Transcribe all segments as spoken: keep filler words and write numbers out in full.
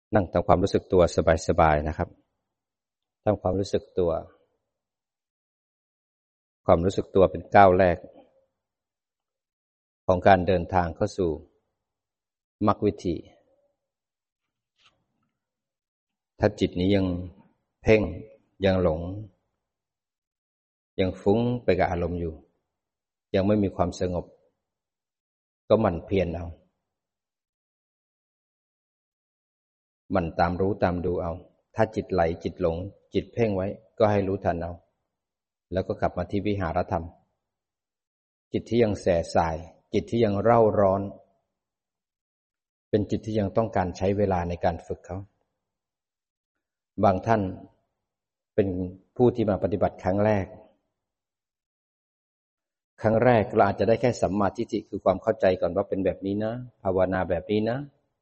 นั่งทำความรู้สึกตัวสบายๆนะครับทำความรู้สึกตัวความรู้สึกตัวเป็นก้าวแรกของการเดินทางเข้าสู่มรรควิธีถ้าจิตนี้ยังเพ่งยังหลงยังฟุ้งไปกับอารมณ์อยู่ยังไม่มีความสงบก็หมั่นเพียรเอาหมั่นตามรู้ตามดูเอาถ้าจิตไหลจิตหลงจิตเพ่งไว้ก็ให้รู้ทันเอาแล้วก็กลับมาที่วิหารธรรมจิตที่ยังแส่สายจิตที่ยังเร่าร้อนเป็นจิตที่ยังต้องการใช้เวลาในการฝึกเขาบางท่านเป็นผู้ที่มาปฏิบัติครั้งแรกครั้งแรกเราอาจจะได้แค่สัมมาทิฏฐิคือความเข้าใจก่อนว่าเป็นแบบนี้นะภาวนาแบบนี้นะ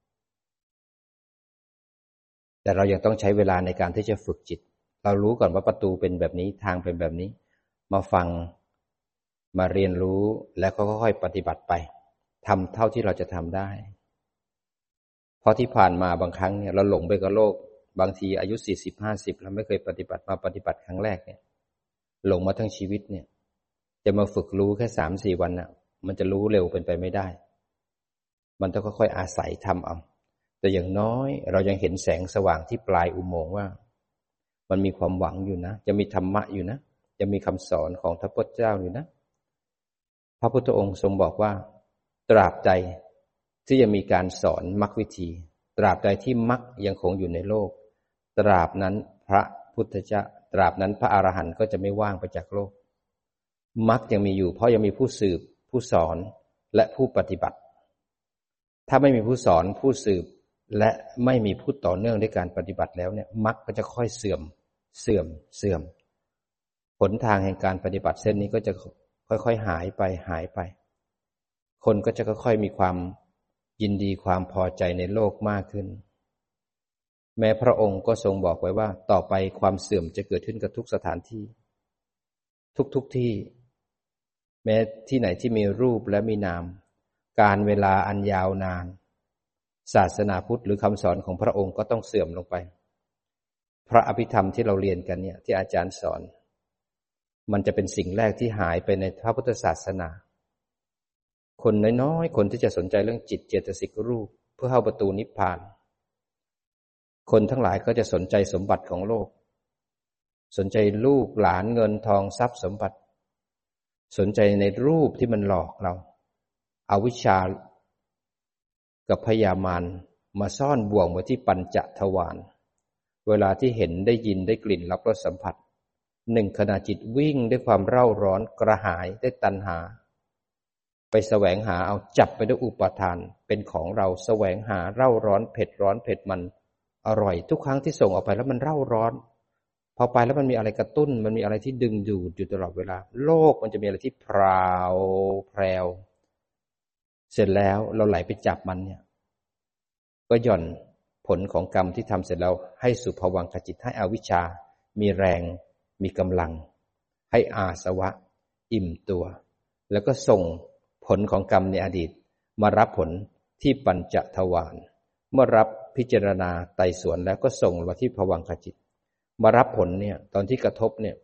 แต่เรายังต้องใช้เวลาในการที่จะฝึกจิตเรารู้ก่อนว่าประตูเป็นแบบนี้ทางเป็นแบบนี้มาฟังมาเรียนรู้แล้วก็ค่อยๆปฏิบัติไปทำเท่าที่เราจะทำได้เพราะที่ผ่านมาบางครั้งเนี่ยเราหลงไปกับโลกบางทีอายุสี่สิบ ห้าสิบเราไม่เคยปฏิบัติมาปฏิบัติครั้งแรกเนี่ยหลงมาทั้งชีวิตเนี่ยจะมาฝึกรู้แค่ สามสี่ วันน่ะมันจะรู้เร็วเป็นไปไม่ได้มันต้องค่อยๆอาศัยทำเอาแต่อย่างน้อยเรายังเห็นแสงสว่างที่ปลายอุโมงค์ว่ามันมีความหวังอยู่นะจะมีธรรมะอยู่นะจะมีคำสอนของพระพุทธเจ้าอยู่นะพระพุทธองค์ทรงบอกว่าตราบใดที่ยังมีการสอนมรรควิธีตราบใดที่มรรคยังคงอยู่ในโลกตราบนั้นพระพุทธเจ้าตราบนั้นพระอรหันต์ก็จะไม่ว่างไปจากโลกมรรคยังมีอยู่เพราะยังมีผู้สืบผู้สอนและผู้ปฏิบัติถ้าไม่มีผู้สอนผู้สืบและไม่มีผู้ต่อเนื่องในการปฏิบัติแล้วเนี่ยมรรคก็จะค่อยเสื่อมเสื่อมเสื่อมหนทางแห่งการปฏิบัติเส้นนี้ก็จะค่อยๆหายไปหายไปคนก็จะค่อยๆมีความยินดีความพอใจในโลกมากขึ้นแม้พระองค์ก็ทรงบอกไว้ว่าต่อไปความเสื่อมจะเกิดขึ้นกับทุกสถานที่ทุกๆที่แม้ที่ไหนที่มีรูปและมีนามการเวลาอันยาวนานศาสนาพุทธหรือคำสอนของพระองค์ก็ต้องเสื่อมลงไปพระอภิธรรมที่เราเรียนกันเนี่ยที่อาจารย์สอนมันจะเป็นสิ่งแรกที่หายไปในพระพุทธศาสนาคนน้อยๆคนที่จะสนใจเรื่องจิตเจตสิกรูปเพื่อเข้าประตูนิพพานคนทั้งหลายก็จะสนใจสมบัติของโลกสนใจลูกหลานเงินทองทรัพย์สมบัติสนใจในรูปที่มันหลอกเราอวิชชากับพยามารมาซ่อนบ่วงไว้ที่ปัญจทวารเวลาที่เห็นได้ยินได้กลิ่นรับรสสัมผัสหนึ่งขณะจิตวิ่งด้วยความเร่าร้อนกระหายได้ตัณหาไปแสวงหาเอาจับไปด้วยอุปาทานเป็นของเราแสวงหาเร่าร้อนเผ็ดร้อนเผ็ดมันอร่อยทุกครั้งที่ส่งออกไปแล้วมันเร่าร้อนพอไปแล้วมันมีอะไรกระตุ้นมันมีอะไรที่ดึงดูดอยู่ตลอดเวลาโลกมันจะมีอะไรที่พราวแพรวเสร็จแล้วเราไหลไปจับมันเนี่ยก็หย่อนผลของกรรมที่ทำเสร็จแล้วให้สุภวังคจิตให้อวิชชามีแรงมีกำลังให้อาสวะอิ่มตัวแล้วก็ส่งผลของกรรมในอดีตมารับผลที่ปัญจทวารเมื่อรับพิจารณาไต่สวนแล้วก็ส่งมาที่ภวังคจิตมารับผลเนี่ยตอนที่กระทบเนี่ย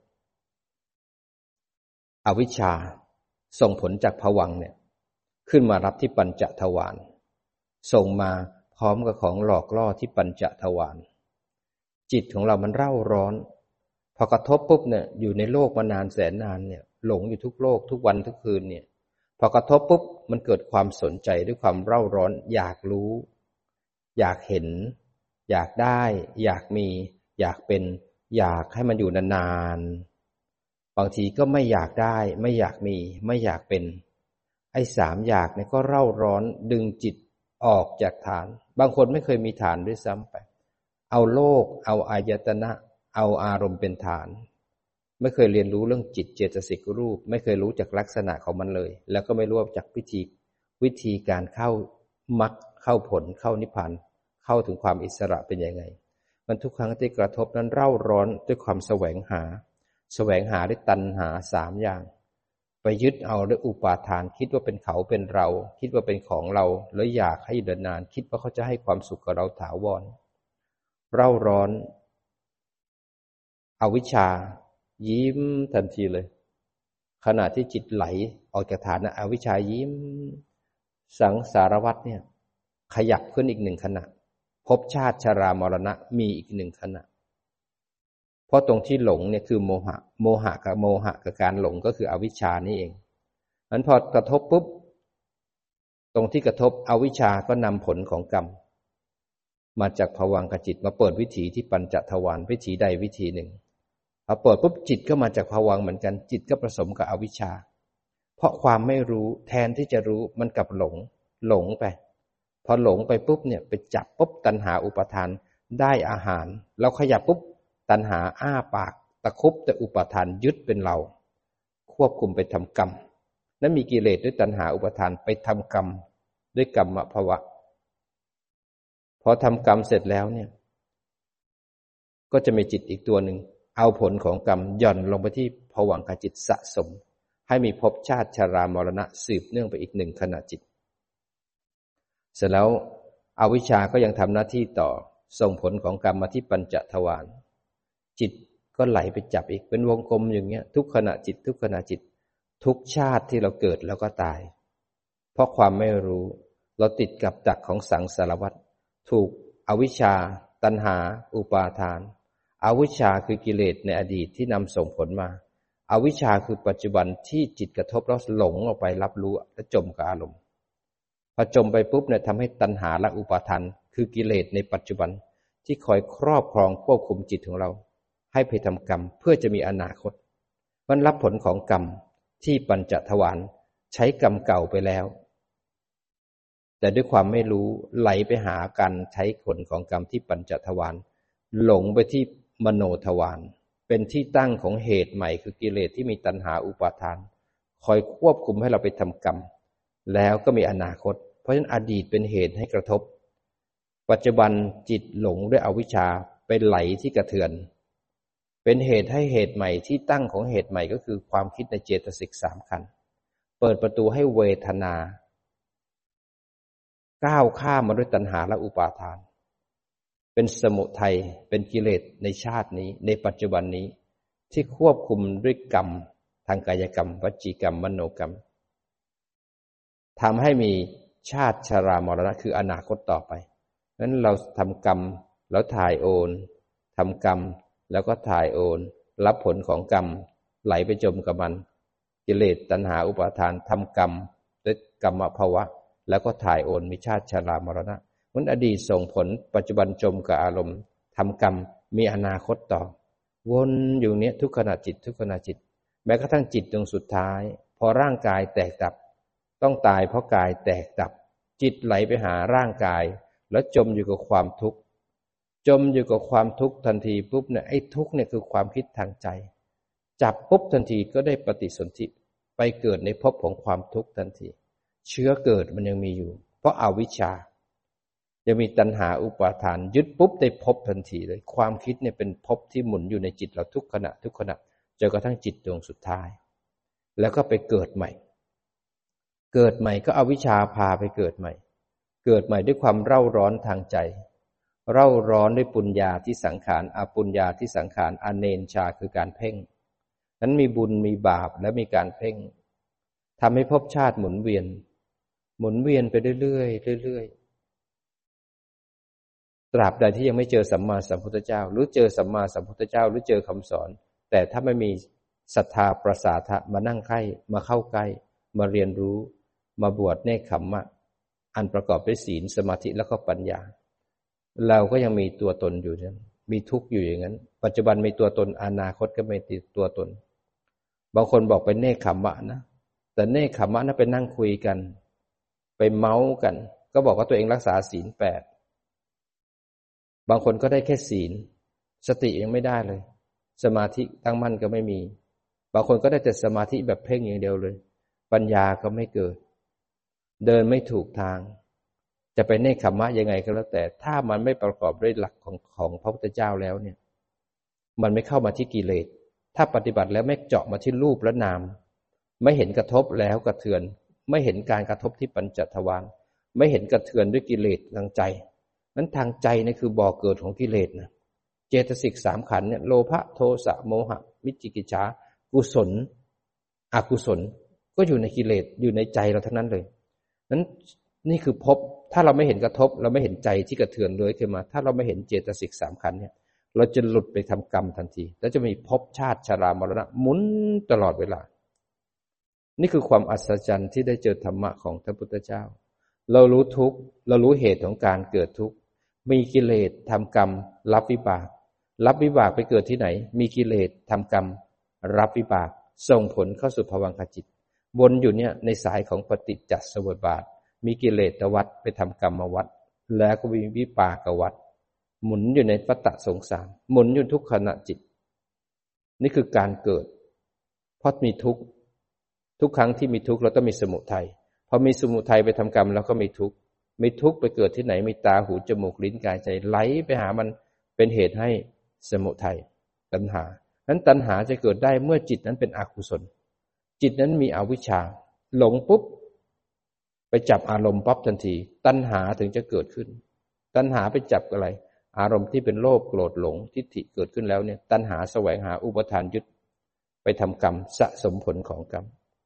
อวิชชาส่งผลจากภวังค์เนี่ยขึ้นมารับที่ปัญจทวารส่งมาพร้อมกับของหลอกล่อที่ปัญจทวารจิตของเรามันเร่าร้อนพอกระทบปุ๊บเนี่ยอยู่ในโลกมานานแสนนานเนี่ยหลงอยู่ทุกโลกทุกวันทุกคืนเนี่ยพอกระทบปุ๊บมันเกิดความสนใจด้วยความเร่าร้อนอยากรู้อยากเห็นอยากได้อยากมีอยากเป็นอยากให้มันอยู่นานๆบางทีก็ไม่อยากได้ไม่อยากมีไม่อยากเป็นไอ้สามอยากเนี่ยก็เร่าร้อนดึงจิตออกจากฐานบางคนไม่เคยมีฐานด้วยซ้ำไปเอาโลกเอาอายตนะเอาอารมณ์เป็นฐานไม่เคยเรียนรู้เรื่องจิตเจตสิกรูปไม่เคยรู้จักลักษณะของมันเลยแล้วก็ไม่รู้จักวิธีวิธีการเข้ามรรคเข้าผลเข้านิพพานเข้าถึงความอิสระเป็นยังไงมันทุกครั้งที่กระทบนั้นเร่าร้อนด้วยความแสวงหาแสวงหาด้วยตัณหาสามอย่างไปยึดเอาด้วยอุปาทานคิดว่าเป็นเขาเป็นเราคิดว่าเป็นของเราแล้วอยากให้เดินนานคิดว่าเขาจะให้ความสุขกับเราถาวรเร่าร้อนอวิชชายิ้มทันทีเลยขณะที่จิตไหลออกจากฐานนะอวิชชายิ้มสังสารวัฏเนี่ยขยับขึ้นอีกหนึ่งขณะภพชาติชรามรณะมีอีกหนึ่งขณะเพราะตรงที่หลงเนี่ยคือโมหะโมหะกับโมหะกับการหลงก็คืออวิชชานี่เองนั้นพอกระทบปุ๊บตรงที่กระทบอวิชชาก็นำผลของกรรมมาจากภวังคจิตมาเปิดวิถีที่ปัญจทวารวิถีใดวิถีหนึ่งพอเปิดปุ๊บจิตก็มาจากภวังค์เหมือนกันจิตก็ผสมกับอวิชชาเพราะความไม่รู้แทนที่จะรู้มันกลับหลงหลงไปพอหลงไปปุ๊บเนี่ยไปจับปุ๊บตัณหาอุปาทานได้อาหารเราขยับปุ๊บตัณหาอ้าปากตะคุบแต่อุปาทานยึดเป็นเราควบคุมไปทำกรรมนั้นมีกิเลสด้วยตัณหาอุปาทานไปทำกรรมด้วยกรรมภวะพอทำกรรมเสร็จแล้วเนี่ยก็จะมีจิตอีกตัวหนึ่งเอาผลของกรรมหย่อนลงไปที่ภวังคจิตสะสมให้มีภพชาติชรามรณะสืบเนื่องไปอีกหนึ่งขณะจิตเสร็จแล้วอวิชชาก็ยังทำหน้าที่ต่อส่งผลของกรรมมาที่ปัญจทวารจิตก็ไหลไปจับอีกเป็นวงกลมอย่างเงี้ยทุกขณะจิตทุกขณะจิตทุกชาติที่เราเกิดแล้วก็ตายเพราะความไม่รู้เราติดกับดักของสังสารวัฏถูกอวิชชาตัณหาอุปาทานอวิชชาคือกิเลสในอดีตที่นำส่งผลมาอวิชชาคือปัจจุบันที่จิตกระทบแล้วหลงออกไปรับรู้และจมกับอารมณ์พอจมไปปุ๊บเนี่ยทำให้ตัณหาและอุปาทานคือกิเลสในปัจจุบันที่คอยครอบครองควบคุมจิตของเราให้ไปทำกรรมเพื่อจะมีอนาคตมันรับผลของกรรมที่ปัญจทวารใช้กรรมเก่าไปแล้วแต่ด้วยความไม่รู้ไหลไปหาการใช้ผลของกรรมที่ปัญจทวารหลงไปที่มโนทวารเป็นที่ตั้งของเหตุใหม่คือกิเลสที่มีตัณหาอุปาทานคอยควบคุมให้เราไปทำกรรมแล้วก็มีอนาคตเพราะฉะนั้นอดีตเป็นเหตุให้กระทบปัจจุบันจิตหลงด้วยอวิชชาไปไหลที่กระเทือนเป็นเหตุให้เหตุใหม่ที่ตั้งของเหตุใหม่ก็คือความคิดในเจตสิกสามขันธ์เปิดประตูให้เวทนาก้าวข้ามมาด้วยตัณหาและอุปาทานเป็นสมุทัยเป็นกิเลสในชาตินี้ในปัจจุบันนี้ที่ควบคุมด้วยกรรมทางกายกรรมวจีกรรมมโนกรรมทำให้มีชาติชรามรณะคืออนาคตต่อไปนั้นเราทำกรรมแล้วถ่ายโอนทำกรรมแล้วก็ถ่ายโอนรับผลของกรรมไหลไปจมกับมันกิเลสตัณหาอุปาทานทำกรรมด้วยกรรมภวะแล้วก็ถ่ายโอนมีชาติชรามรณะมันอดีตส่งผลปัจจุบันจมกับอารมณ์ทำกรรมมีอนาคตต่อวนอยู่เนี้ยทุกขณะจิตทุกขณะจิตแม้กระทั่งจิตตรงสุดท้ายพอร่างกายแตกดับต้องตายเพราะกายแตกดับจิตไหลไปหาร่างกายแล้วจมอยู่กับความทุกข์จมอยู่กับความทุกข์ทันทีปุ๊บเนี่ยไอ้ทุกข์เนี่ยคือความคิดทางใจจับปุ๊บทันทีก็ได้ปฏิสนธิไปเกิดในภพของความทุกข์ทันทีเชื้อเกิดมันยังมีอยู่เพราะอวิชชายังมีตัณหาอุปาทานยึดปุ๊บได้ภพทันทีเลยความคิดเนี่ยเป็นภพที่หมุนอยู่ในจิตเราทุกขณะทุกขณะจนกระทั่งจิตดวงสุดท้ายแล้วก็ไปเกิดใหม่เกิดใหม่ก็อวิชชาพาไปเกิดใหม่เกิดใหม่ด้วยความเร่าร้อนทางใจเร่าร้อนด้วยปุญญาที่สังขารอปุญญาที่สังขารอเนนชาคือการเพ่งนั้นมีบุญมีบาปและมีการเพ่งทำให้ภพชาติหมุนเวียนหมุนเวียนไปเรื่อยๆเรื่อยๆตราบใดที่ยังไม่เจอสัมมาสัมพุทธเจ้าหรือเจอสัมมาสัมพุทธเจ้าหรือเจอคำสอนแต่ถ้าไม่มีศรัทธาประสาทะมานั่งใกล้มาเข้าใกล้มาเรียนรู้มาบวชเนกขัมมะอันประกอบด้วยศีลสมาธิแล้วก็ปัญญาเราก็ยังมีตัวตนอยู่นั้นมีทุกข์อยู่อย่างนั้นปัจจุบันมีตัวตนอนาคตก็ไม่ติดตัวตนบางคนบอกเป็นเนกขัมมะนะแต่เนกขัมมะนั้นไปนั่งคุยกันไปเมาส์กันก็บอกว่าตัวเองรักษาศีลแปดบางคนก็ได้แค่ศีลสติยังไม่ได้เลยสมาธิตั้งมั่นก็ไม่มีบางคนก็ได้แต่สมาธิแบบเพ่งอย่างเดียวเลยปัญญาก็ไม่เกิดเดินไม่ถูกทางจะไปเนกขัมมะยังไงก็แล้วแต่ถ้ามันไม่ประกอบด้วยหลักของของพระพุทธเจ้าแล้วเนี่ยมันไม่เข้ามาที่กิเลสถ้าปฏิบัติแล้วไม่เจาะมาที่รูปและนามไม่เห็นกระทบแล้วกระเทือนไม่เห็นการกระทบที่ปัญจทวารไม่เห็นกระเทือนด้วยกิเลสทางใจนั้นทางใจนี่คือบ่อเกิดของกิเลสนะเจตสิกสามขันธ์เนี่ยโลภะโทสะโมหะวิจิกิจฉากุศลอกุศลก็อยู่ในกิเลสอยู่ในใจเราทั้งนั้นเลยนั้นนี่คือภพถ้าเราไม่เห็นกระทบเราไม่เห็นใจที่กระเทือนเลยขึ้นมาถ้าเราไม่เห็นเจตสิกสามขันธ์เนี่ยเราจะหลุดไปทำกรรมทันทีแล้วจะมีภพชาติชรามรณะหมุนตลอดเวลานี่คือความอัศจรรย์ที่ได้เจอธรรมะของพระพุทธเจ้าเรารู้ทุกข์เรารู้เหตุของการเกิดทุกข์มีกิเลสทำกรรมรับวิบากรับวิบากไปเกิดที่ไหนมีกิเลสทำกรรมรับวิบากส่งผลเข้าสู่ภวังคจิตวนอยู่เนี่ยในสายของปฏิจจสมุปบาทมีกิเลสวัฏไปทำกรรมวัฏแล้วก็มีวิปากวัฏหมุนอยู่ในวัฏสงสารหมุนอยู่ทุกขณะจิตนี่คือการเกิดเพราะมีทุกข์ทุกครั้งที่มีทุกข์เราต้องมีสมุทัยพอมีสมุทัยไปทำกรรมแล้วก็มีทุกข์มีทุกข์ไปเกิดที่ไหนมีตาหูจมูกลิ้นกายใจไหลไปหามันเป็นเหตุให้สมุทัยตัณหานั้นตัณหาจะเกิดได้เมื่อจิตนั้นเป็นอกุศลจิตนั้นมีอวิชชาหลงปุ๊บไปจับอารมณ์ปั๊บทันทีตัณหาถึงจะเกิดขึ้นตัณหาไปจับอะไรอารมณ์ที่เป็นโลภโกรธหลงทิฏฐิเกิดขึ้นแล้วเนี่ยตัณหาแสวงหาอุปทานยึดไปทำกรรมสะสมผลของกรรม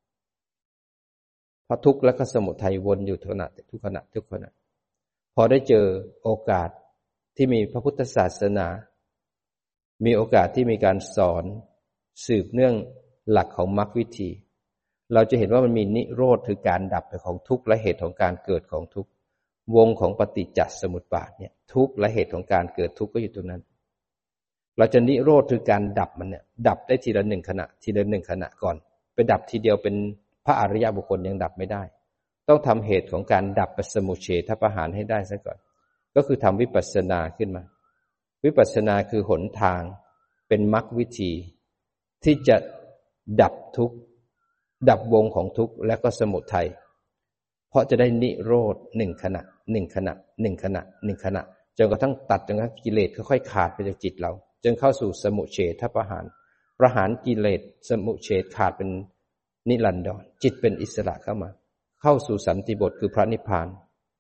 เพราะทุกข์และก็สมุทัยวนอยู่ทุกขณะทุกขณะทุกขณะพอได้เจอโอกาสที่มีพระพุทธศาสนามีโอกาสที่มีการสอนสืบเนื่องหลักของมรรควิธีเราจะเห็นว่ามันมีนิโรธคือการดับไปของทุกข์และเหตุของการเกิดของทุกข์วงของปฏิจจสมุปบาทเนี่ยทุกข์และเหตุของการเกิดทุกข์ก็อยู่ตรงนั้นเราจะนิโรธคือการดับมันเนี่ยดับได้ทีละหนึ่งขณะทีละหนึ่งขณะก่อนไปดับทีเดียวเป็นพระอริยบุคคลยังดับไม่ได้ต้องทำเหตุของการดับปสมุเฉทประหารให้ได้ซะก่อนก็คือทำวิปัสสนาขึ้นมาวิปัสสนาคือหนทางเป็นมรรควิธีที่จะดับทุกข์ดับวงของทุกข์และก็สมุทัยเพราะจะได้นิโรธหนึ่งขณะหนึ่งขณะหนึ่งขณะหนึ่งขณะจนกระทั่งตัดจนกระทั่งกิเลสค่อยๆขาดไปจากจิตเราจนเข้าสู่สมุเฉทประหารประหารกิเลสสมุเฉทขาดเป็นนิรันดรจิตเป็นอิสระเข้ามาเข้าสู่สันติบทคือพระนิพพาน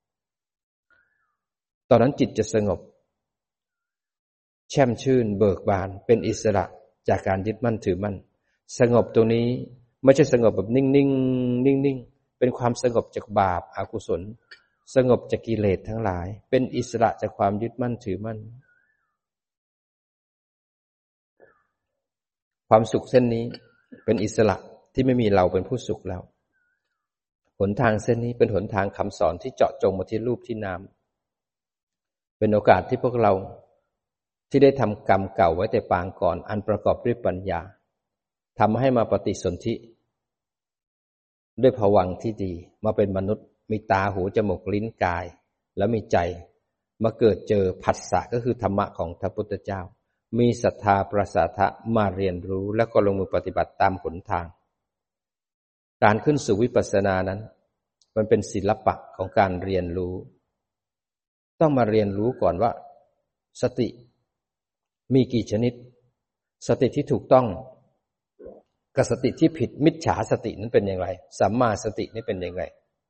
ตอนนั้นจิตจะสงบแช่มชื่นเบิกบานเป็นอิสระจากการยึดมั่นถือมั่นสงบตรงนี้ไม่ใช่สงบแบบนิ่งๆนิ่งๆเป็นความสงบจากบาปอกุศลสงบจากกิเลสทั้งหลายเป็นอิสระจากความยึดมั่นถือมั่นความสุขเส้นนี้เป็นอิสระที่ไม่มีเราเป็นผู้สุขแล้วหนทางเส้นนี้เป็นหนทางคำสอนที่เจาะจงมาที่รูปที่นามเป็นโอกาสที่พวกเราที่ได้ทำกรรมเก่าไว้แต่ปางก่อนอันประกอบด้วยปัญญาทำให้มาปฏิสนธิด้วยภวังค์ที่ดีมาเป็นมนุษย์มีตาหูจมูกลิ้นกายแล้วมีใจมาเกิดเจอผัสสะก็คือธรรมะของพระพุทธเจ้ามีศรัทธาประสาทะมาเรียนรู้แล้วก็ลงมือปฏิบัติตามหนทางการขึ้นสู่วิปัสสนานั้นมันเป็นศิลปะของการเรียนรู้ต้องมาเรียนรู้ก่อนว่าสติมีกี่ชนิดสติที่ถูกต้องกับสติที่ผิดมิจฉาสตินั้นเป็นอย่างไรสัมมาสตินี่เป็นอย่างไร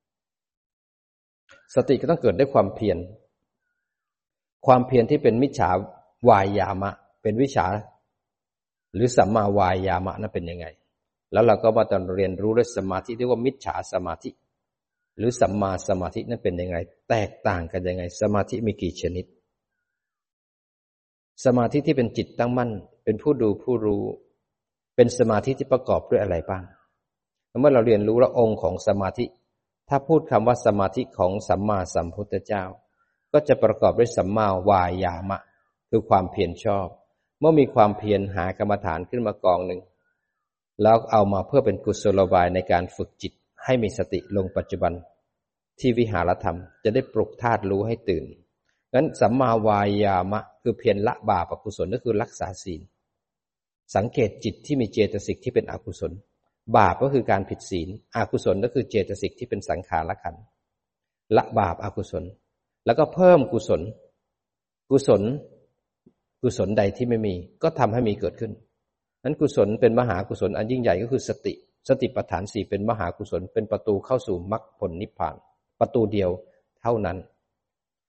สติก็ต้องเกิดด้วยความเพียรความเพียรที่เป็นมิจฉาวายามะเป็นวิชาหรือสัมมาวายามะนั้นเป็นยังไงแล้วเราก็มาตอนเรียนรู้ด้วยสมาธิที่ว่ามิจฉาสมาธิหรือสัมมาสมาธินั้นเป็นยังไงแตกต่างกันยังไงสมาธิมีกี่ชนิดสมาธิที่เป็นจิตตั้งมั่นเป็นผู้ดูผู้รู้เป็นสมาธิที่ประกอบด้วยอะไรบ้างเมื่อเราเรียนรู้แล้วองค์ของสมาธิถ้าพูดคำว่าสมาธิของสัมมาสัมพุทธเจ้าก็จะประกอบด้วยสัมมาวายามะคือความเพียรชอบเมื่อมีความเพียรหากรรมฐานขึ้นมากองหนึ่งแล้วเอามาเพื่อเป็นกุศโลบายในการฝึกจิตให้มีสติลงปัจจุบันที่วิหารธรรมจะได้ปลุกธาตุรู้ให้ตื่นงั้นสัมมาวายามะคือเพียรละบาปอกุศลก็คือรักษาศีลสังเกตจิตที่มีเจตสิกที่เป็นอกุศลบาปก็คือการผิดศีลอกุศลก็คือเจตสิกที่เป็นสังขารขันธ์ละบาปอกุศลแล้วก็เพิ่มกุศลกุศลกุศลใดที่ไม่มีก็ทำให้มีเกิดขึ้นนั้นกุศลเป็นมหากุศลอันยิ่งใหญ่ก็คือสติสติปัฏฐานสี่เป็นมหากุศลเป็นประตูเข้าสู่มรรคผลนิพพานประตูเดียวเท่านั้น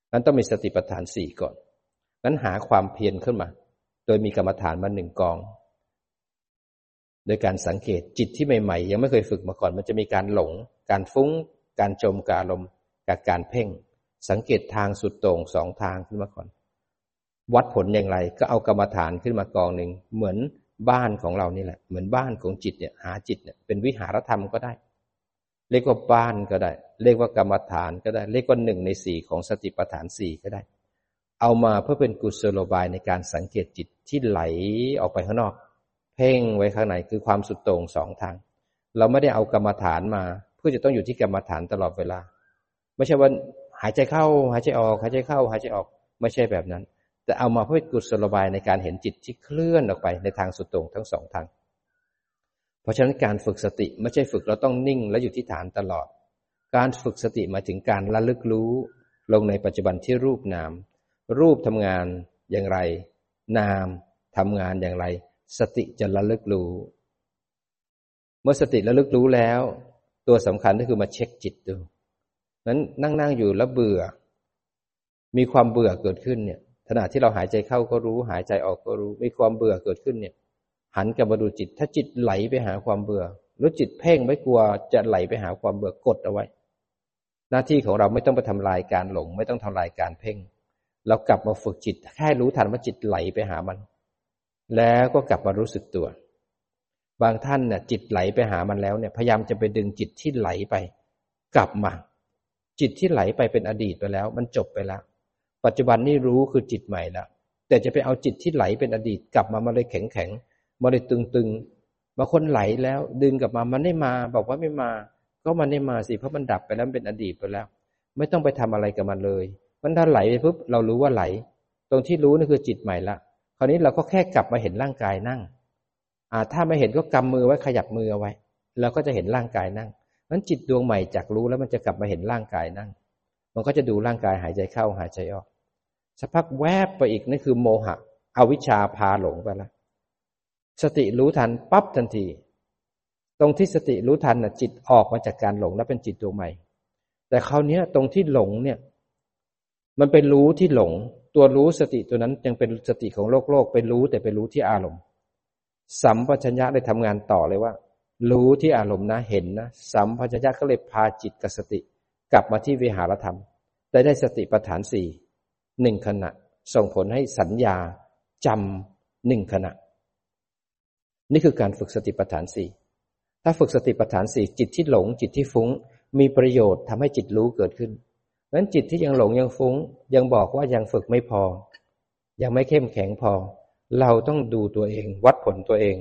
นั้นต้องมีสติปัฏฐานสี่ก่อนนั้นหาความเพียรขึ้นมาโดยมีกรรมฐานมาหนึ่งกองโดยการสังเกตจิตที่ใหม่ๆยังไม่เคยฝึกมาก่อนมันจะมีการหลงการฟุ้งการจมกับอารมณ์กับการเพ่งสังเกตทางสุดโต่งสองทางขึ้นมาก่อนวัดผลอย่างไรก็เอากรรมฐานขึ้นมากองหนึ่งเหมือนบ้านของเรานี่แหละเหมือนบ้านของจิตเนี่ยหาจิตเนี่ยเป็นวิหารธรรมก็ได้เรียกว่าบ้านก็ได้เรียกว่ากรรมฐานก็ได้เรียกว่าหนึ่งในสี่ของสติปัฏฐานสี่ก็ได้เอามาเพื่อเป็นกุศโลบายในการสังเกตจิตที่ไหลออกไปข้างนอกเพ่งไว้ข้างในคือความสุดโต่งสองทางเราไม่ได้เอากรรมฐานมาเพื่อจะต้องอยู่ที่กรรมฐานตลอดเวลาไม่ใช่ว่าหายใจเข้าหายใจออกหายใจเข้าหายใจออกไม่ใช่แบบนั้นแต่เอามาเพื่อกุศโลบายในการเห็นจิตที่เคลื่อนออกไปในทางสุดโต่งทั้งสองทางเพราะฉะนั้นการฝึกสติไม่ใช่ฝึกเราต้องนิ่งและอยู่ที่ฐานตลอดการฝึกสติหมายถึงการระลึกรู้ลงในปัจจุบันที่รูปนามรูปทำงานอย่างไรนามทำงานอย่างไรสติจะระลึกรู้เมื่อสติระลึกรู้แล้วตัวสำคัญก็คือมาเช็คจิตดูนั้นนั่งๆอยู่แล้วเบื่อมีความเบื่อเกิดขึ้นเนี่ยขณะที่เราหายใจเข้าก็รู้หายใจออกก็รู้มีความเบื่อเกิดขึ้นเนี่ยหันกลับมาดูจิตถ้าจิตไหลไปหาความเบื่อหรือจิตเพ่งไม่กลัวจะไหลไปหาความเบื่อกดเอาไว้หน้าที่ของเราไม่ต้องไปทำลายการหลงไม่ต้องทำลายการเพ่งเรากลับมาฝึกจิตแค่รู้ทันว่าจิตไหลไปหามันแล้วก็กลับมารู้สึกตัวบางท่านเนี่ยจิตไหลไปหามันแล้วเนี่ยพยายามจะไปดึงจิตที่ไหลไปกลับมาจิตที่ไหลไปเป็นอดีตไปแล้วมันจบไปแล้วปัจจุบันนี้รู้คือจิตใหม่แล้วแต่จะไปเอาจิตที่ไหลเป็นอดีตกลับมามาเลยแข็งแข็งมาเลยตึงๆบางคนไหลแล้วดึงกลับมามันไม่มาบอกว่าไม่มาก็มันไม่มาสิเพราะมันดับไปแล้วเป็นอดีตไปแล้วไม่ต้องไปทำอะไรกับมันเลยมันถ้าไหลไปปุ๊บเรารู้ว่าไหลตรงที่รู้นี่คือจิตใหม่ละคราวนี้เราก็แค่กลับมาเห็นร่างกายนั่งอ่าถ้าไม่เห็นก็กำมือไว้ขยับมือเอาไว้เราก็จะเห็นร่างกายนั่งนั้นจิตดวงใหม่จากรู้แล้วมันจะกลับมาเห็นร่างกายนั่งมันก็จะดูร่างกายหายใจเข้าหายใจออกสักพักแวบไปอีกนั่นคือโมหะอวิชชาพาหลงไปแล้วสติรู้ทันปั๊บทันทีตรงที่สติรู้ทันน่ะจิตออกมาจากการหลงแล้วเป็นจิตดวงใหม่แต่คราวนี้ตรงที่หลงเนี่ยมันเป็นรู้ที่หลงตัวรู้สติตัวนั้นยังเป็นสติของโลกโลกเป็นรู้แต่เป็นรู้ที่อารมณ์สัมปชัญญะเลยทำงานต่อเลยว่ารู้ที่อารมณ์นะเห็นนะสัมปชัญญะก็เลยพาจิตกับสติกลับมาที่วิหารธรรมได้ได้สติปัฏฐานสี่หนึ่งขณะส่งผลให้สัญญาจำหนึ่งขณะนี่คือการฝึกสติปัฏฐานสี่ถ้าฝึกสติปัฏฐานสี่จิตที่หลงจิตที่ฟุ้งมีประโยชน์ทำให้จิตรู้เกิดขึ้นนั้นจิตที่ยังหลงยังฟุ้งยังบอกว่ายังฝึกไม่พอยังไม่เข้มแข็งพอเราต้องดูตัวเองวัดผลตัวเอง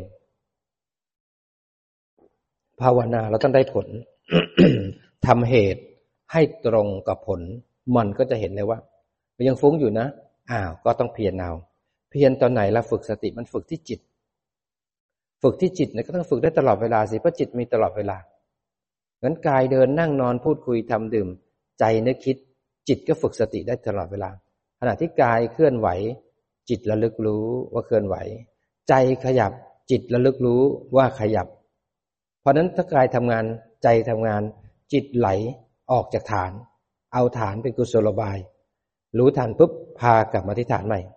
ภาวนาเราต้องได้ผล ทำเหตุให้ตรงกับผลมันก็จะเห็นเลยว่ายังฟุ้งอยู่นะอ้าวก็ต้องเพียรเอาเพียรตอนไหนเราฝึกสติมันฝึกที่จิตฝึกที่จิตเนี่ยก็ต้องฝึกได้ตลอดเวลาสิเพราะจิตมีตลอดเวลางั้นกายเดินนั่งนอนพูดคุยทำดื่มใจนึกคิดจิตก็ฝึกสติได้ตลอดเวลาขณะที่กายเคลื่อนไหวจิตระลึกรู้ว่าเคลื่อนไหวใจขยับจิตระลึกรู้ว่าขยับเพราะนั้นถ้ากายทำงานใจทำงานจิตไหลออกจากฐานเอาฐานเป็นกุศโลบายรู้ฐานปุ๊บพากลับมาที่ฐานใหม่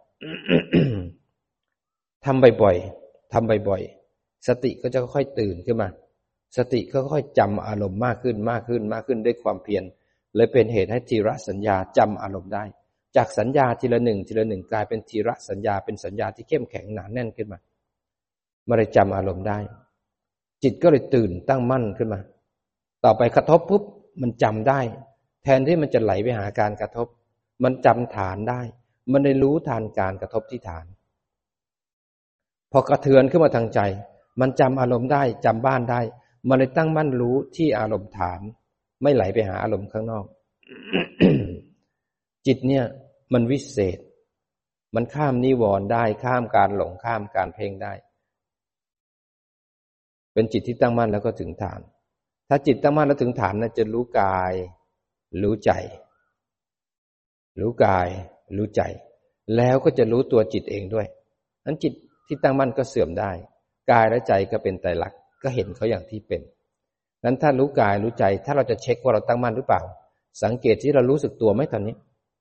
ทำบ่อยๆทำบ่อยๆสติก็จะค่อยๆตื่นขึ้นมาสติก็ค่อยๆจำอารมณ์มากขึ้นมากขึ้นมากขึ้นด้วยความเพียรเลยเป็นเหตุให้ทีระสัญญาจำอารมณ์ได้จากสัญญาทีละหนึ่งทีละหนึ่งกลายเป็นทีระสัญญาเป็นสัญญาที่เข้มแข็งหนาแน่นขึ้นมามาเลยจำอารมณ์ได้จิตก็เลยตื่นตั้งมั่นขึ้นมาต่อไปกระทบปุ๊บมันจำได้แทนที่มันจะไหลไปหาการกระทบมันจำฐานได้มันได้รู้ทันการกระทบที่ฐานพอกระเทือนขึ้นมาทางใจมันจำอารมณ์ได้จำบ้านได้มันเลยตั้งมั่นรู้ที่อารมณ์ฐานไม่ไหลไปหาอารมณ์ข้างนอก จิตเนี่ยมันวิเศษมันข้ามนิวรณ์ได้ข้ามการหลงข้ามการเพ่งได้เป็นจิตที่ตั้งมั่นแล้วก็ถึงฐานถ้าจิตตั้งมั่นแล้วถึงฐานนะจะรู้กายรู้ใจรู้กายรู้ใจแล้วก็จะรู้ตัวจิตเองด้วยนั้นจิตที่ตั้งมั่นก็เสื่อมได้กายและใจก็เป็นไตรลักษณ์ก็เห็นเขาอย่างที่เป็นนั้นถ้ารู้กายรู้ใจถ้าเราจะเช็คว่าเราตั้งมั่นหรือเปล่าสังเกตที่เรารู้สึกตัวไหมตอนนี้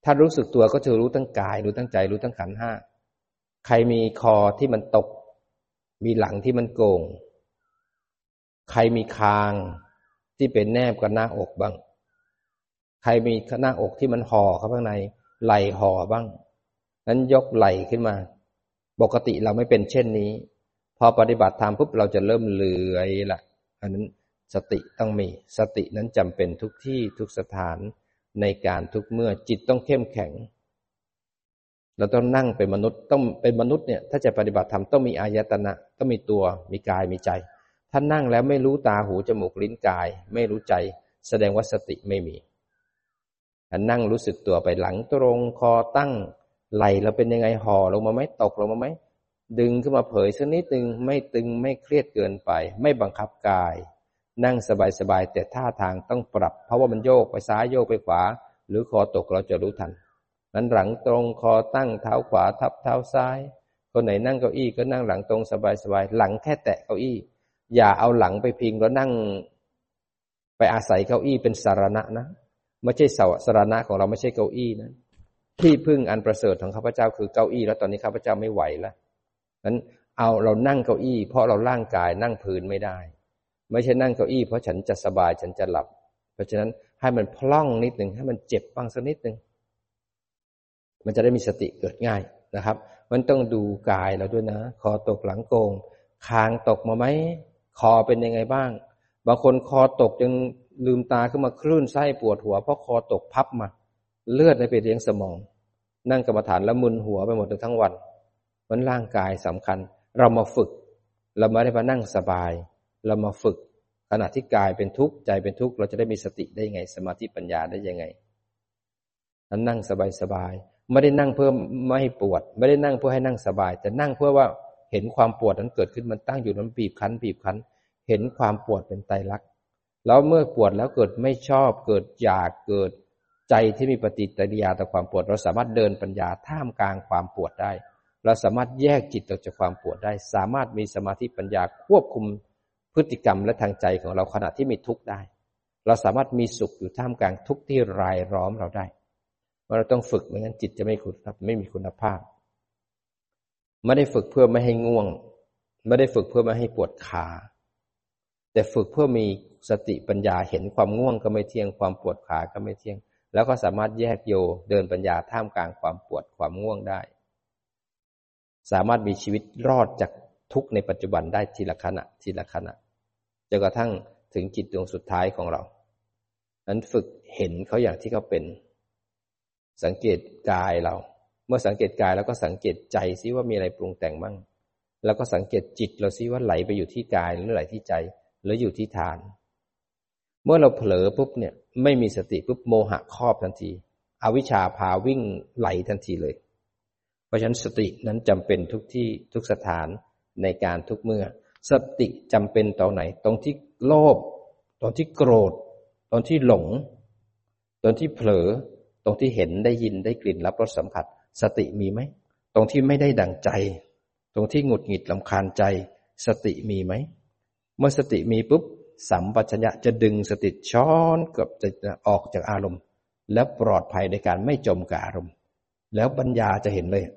ถ้ารู้สึกตัวก็จะรู้ทั้งกายรู้ทั้งใจรู้ทั้งขันธ์ห้าใครมีคอที่มันตกมีหลังที่มันโก่งใครมีคางที่เป็นแนบกับหน้าอกบ้างใครมีหน้าอกที่มันห่อเข้าข้างในไหล่ห่อบ้างนั้นยกไหล่ขึ้นมาปกติเราไม่เป็นเช่นนี้พอปฏิบัติธรรมปุ๊บเราจะเริ่มเลื่อยละอันนั้นสติต้องมีสตินั้นจำเป็นทุกที่ทุกสถานในการทุกเมื่อจิตต้องเข้มแข็งเราต้องนั่งเป็นมนุษย์ต้องเป็นมนุษย์เนี่ยถ้าจะปฏิบัติธรรมต้องมีอายตนะต้องมีตัวมีกายมีใจถ้านั่งแล้วไม่รู้ตาหูจมูกลิ้นกายไม่รู้ใจแสดงว่าสติไม่มีถ้านั่งรู้สึกตัวไปหลังตรงคอตั้งไหล่เราเป็นยังไงห่อลงมาไหมตกลงมาไหมดึงขึ้นมาเผยสักนิดนึงไม่ตึงไม่เครียดเกินไปไม่บังคับกายนั่งสบายๆแต่ท่าทางต้องปรับเพราะว่ามันโยกไปซ้ายโยกไปขวาหรือคอตกเราจะรู้ทันนั้นหลังตรงคอตั้งเท้าขวาทับเท้าซ้ายคนไหนนั่งเก้าอี้ก็นั่งหลังตรงสบายๆหลังแค่แตะเก้าอี้อย่าเอาหลังไปพิงแล้วนั่งไปอาศัยเก้าอี้เป็นสารณะนะไม่ใช่สารณะของเราไม่ใช่เก้าอี้นะที่พึ่งอันประเสริฐของข้าพเจ้าคือเก้าอี้แล้วตอนนี้ข้าพเจ้าไม่ไหวแล้วนั้นเอาเรานั่งเก้าอี้เพราะเราร่างกายนั่งพื้นไม่ได้ไม่ใช่นั่งเก้าอี้เพราะฉันจะสบายฉันจะหลับเพราะฉะนั้นให้มันพล่องนิดนึงให้มันเจ็บบ้างสักนิดนึงมันจะได้มีสติเกิดง่ายนะครับมันต้องดูกายเราด้วยนะคอตกหลังโกงคางตกมาไหมคอเป็นยังไงบ้างบางคนคอตกยังลืมตาขึ้นมาคลื่นไส้ปวดหัวเพราะคอตกพับมาเลือดไปเลี้ยงสมองนั่งกรรมฐานแล้วมึนหัวไปหมดทั้งวันมันร่างกายสำคัญเรามาฝึกเราไม่ได้มานั่งสบายเรามาฝึกขณะที่กายเป็นทุกข์ใจเป็นทุกข์เราจะได้มีสติได้ยังไงสมาธิปัญญาได้ยังไงนั่งสบายๆไม่ได้นั่งเพื่อไม่ให้ปวดไม่ได้นั่งเพื่อให้นั่งสบายแต่นั่งเพื่อว่าเห็นความปวดนั้นเกิดขึ้นมันตั้งอยู่นั้นบีบคั้นบีบคั้นเห็นความปวดเป็นไตรลักษณ์แล้วเมื่อปวดแล้วเกิดไม่ชอบเกิดอยากเกิดใจที่มีปฏิกิริยาต่อความปวดเราสามารถเดินปัญญาท่ามกลางความปวดได้เราสามารถแยกจิตออกจากความปวดได้สามารถมีสมาธิปัญญาควบคุมพฤติกรรมและทางใจของเราขณะที่มีทุกข์ได้เราสามารถมีสุขอยู่ท่ามกลางทุกข์ที่รายล้อมเราได้เราต้องฝึกไม่งั้นจิตจะไม่คุณไม่มีคุณภาพไม่ได้ฝึกเพื่อไม่ให้ง่วงไม่ได้ฝึกเพื่อไม่ให้ปวดขาแต่ฝึกเพื่อมีสติปัญญาเห็นความง่วงก็ไม่เที่ยงความปวดขาก็ไม่เที่ยงแล้วก็สามารถแยกโยเดินปัญญาท่ามกลางความปวดความง่วงได้สามารถมีชีวิตรอดจากทุกข์ในปัจจุบันได้ทีละขณะทีละขณะจนกระทั่งถึงจิตดวงสุดท้ายของเรานั้นฝึกเห็นเขาอย่างที่เขาเป็นสังเกตกายเราเมื่อสังเกตกายแล้วก็สังเกตใจซิว่ามีอะไรปรุงแต่งบ้างแล้วก็สังเกตจิตเราซิว่าไหลไปอยู่ที่กายหรือไหลที่ใจหรืออยู่ที่ฐานเมื่อเราเผลอปุ๊บเนี่ยไม่มีสติปุ๊บโมหะครอบทันทีอวิชชาพาวิ่งไหลทันทีเลยเพราะฉะนั้นสตินั้นจำเป็นทุกที่ทุกสถานในการทุกเมื่อสติจำเป็นตอนไหนตรงที่โลภตอนที่โกรธตอนที่หลงตอนที่เผลอตรงที่เห็นได้ยินได้กลิ่นรับรสสัมผัสสติมีไหมตรงที่ไม่ได้ดั่งใจตรงที่หงุดหงิดรำคาญใจสติมีไหมเมื่อสติมีปุ๊บสัมปชัญญะจะดึงสติช้อนเกือบจะออกจากอารมณ์และปลอดภัยในการไม่จมกับอารมณ์แล้วปัญญาจะเห็นเลย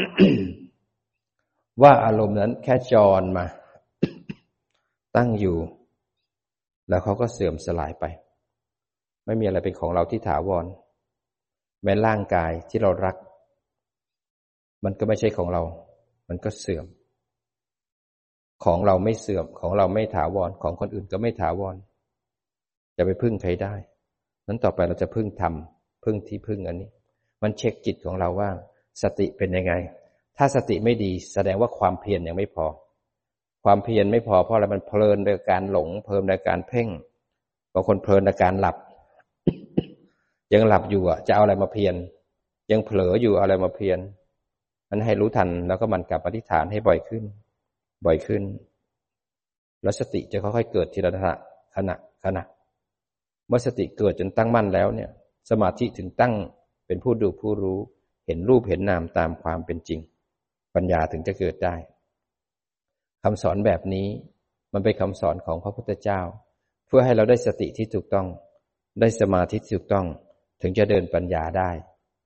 ว่าอารมณ์นั้นแค่จรมา ตั้งอยู่แล้วเขาก็เสื่อมสลายไปไม่มีอะไรเป็นของเราที่ถาวรแม้ร่างกายที่เรารักมันก็ไม่ใช่ของเรามันก็เสื่อมของเราไม่เสื่อมของเราไม่ถาวรของคนอื่นก็ไม่ถาวรจะไปพึ่งใครได้นั้นต่อไปเราจะพึ่งธรรมพึ่งที่พึ่งอันนี้มันเช็คจิตของเราว่าสติเป็นยังไงถ้าสติไม่ดีแสดงว่าความเพียรยังไม่พอความเพียรไม่พอเพราะอะไรมันเพลินในการหลงเพลินในการเพ่งบางคนเพลินในการหลับ ยังหลับอยู่อ่ะจะเอาอะไรมาเพียรยังเผลออยู่เอาอะไรมาเพียรมันให้รู้ทันแล้วก็มันกลับอธิษฐานให้บ่อยขึ้นบ่อยขึ้นแล้วสติจะค่อยๆเกิดทีละขณะขณะขณะเมื่อสติเกิดจนตั้งมั่นแล้วเนี่ยสมาธิถึงตั้งเป็นผู้ดูผู้รู้เห็นรูปเห็นนามตามความเป็นจริงปัญญาถึงจะเกิดได้คำสอนแบบนี้มันเป็นคำสอนของพระพุทธเจ้าเพื่อให้เราได้สติที่ถูกต้องได้สมาธิที่ถูกต้องถึงจะเดินปัญญาได้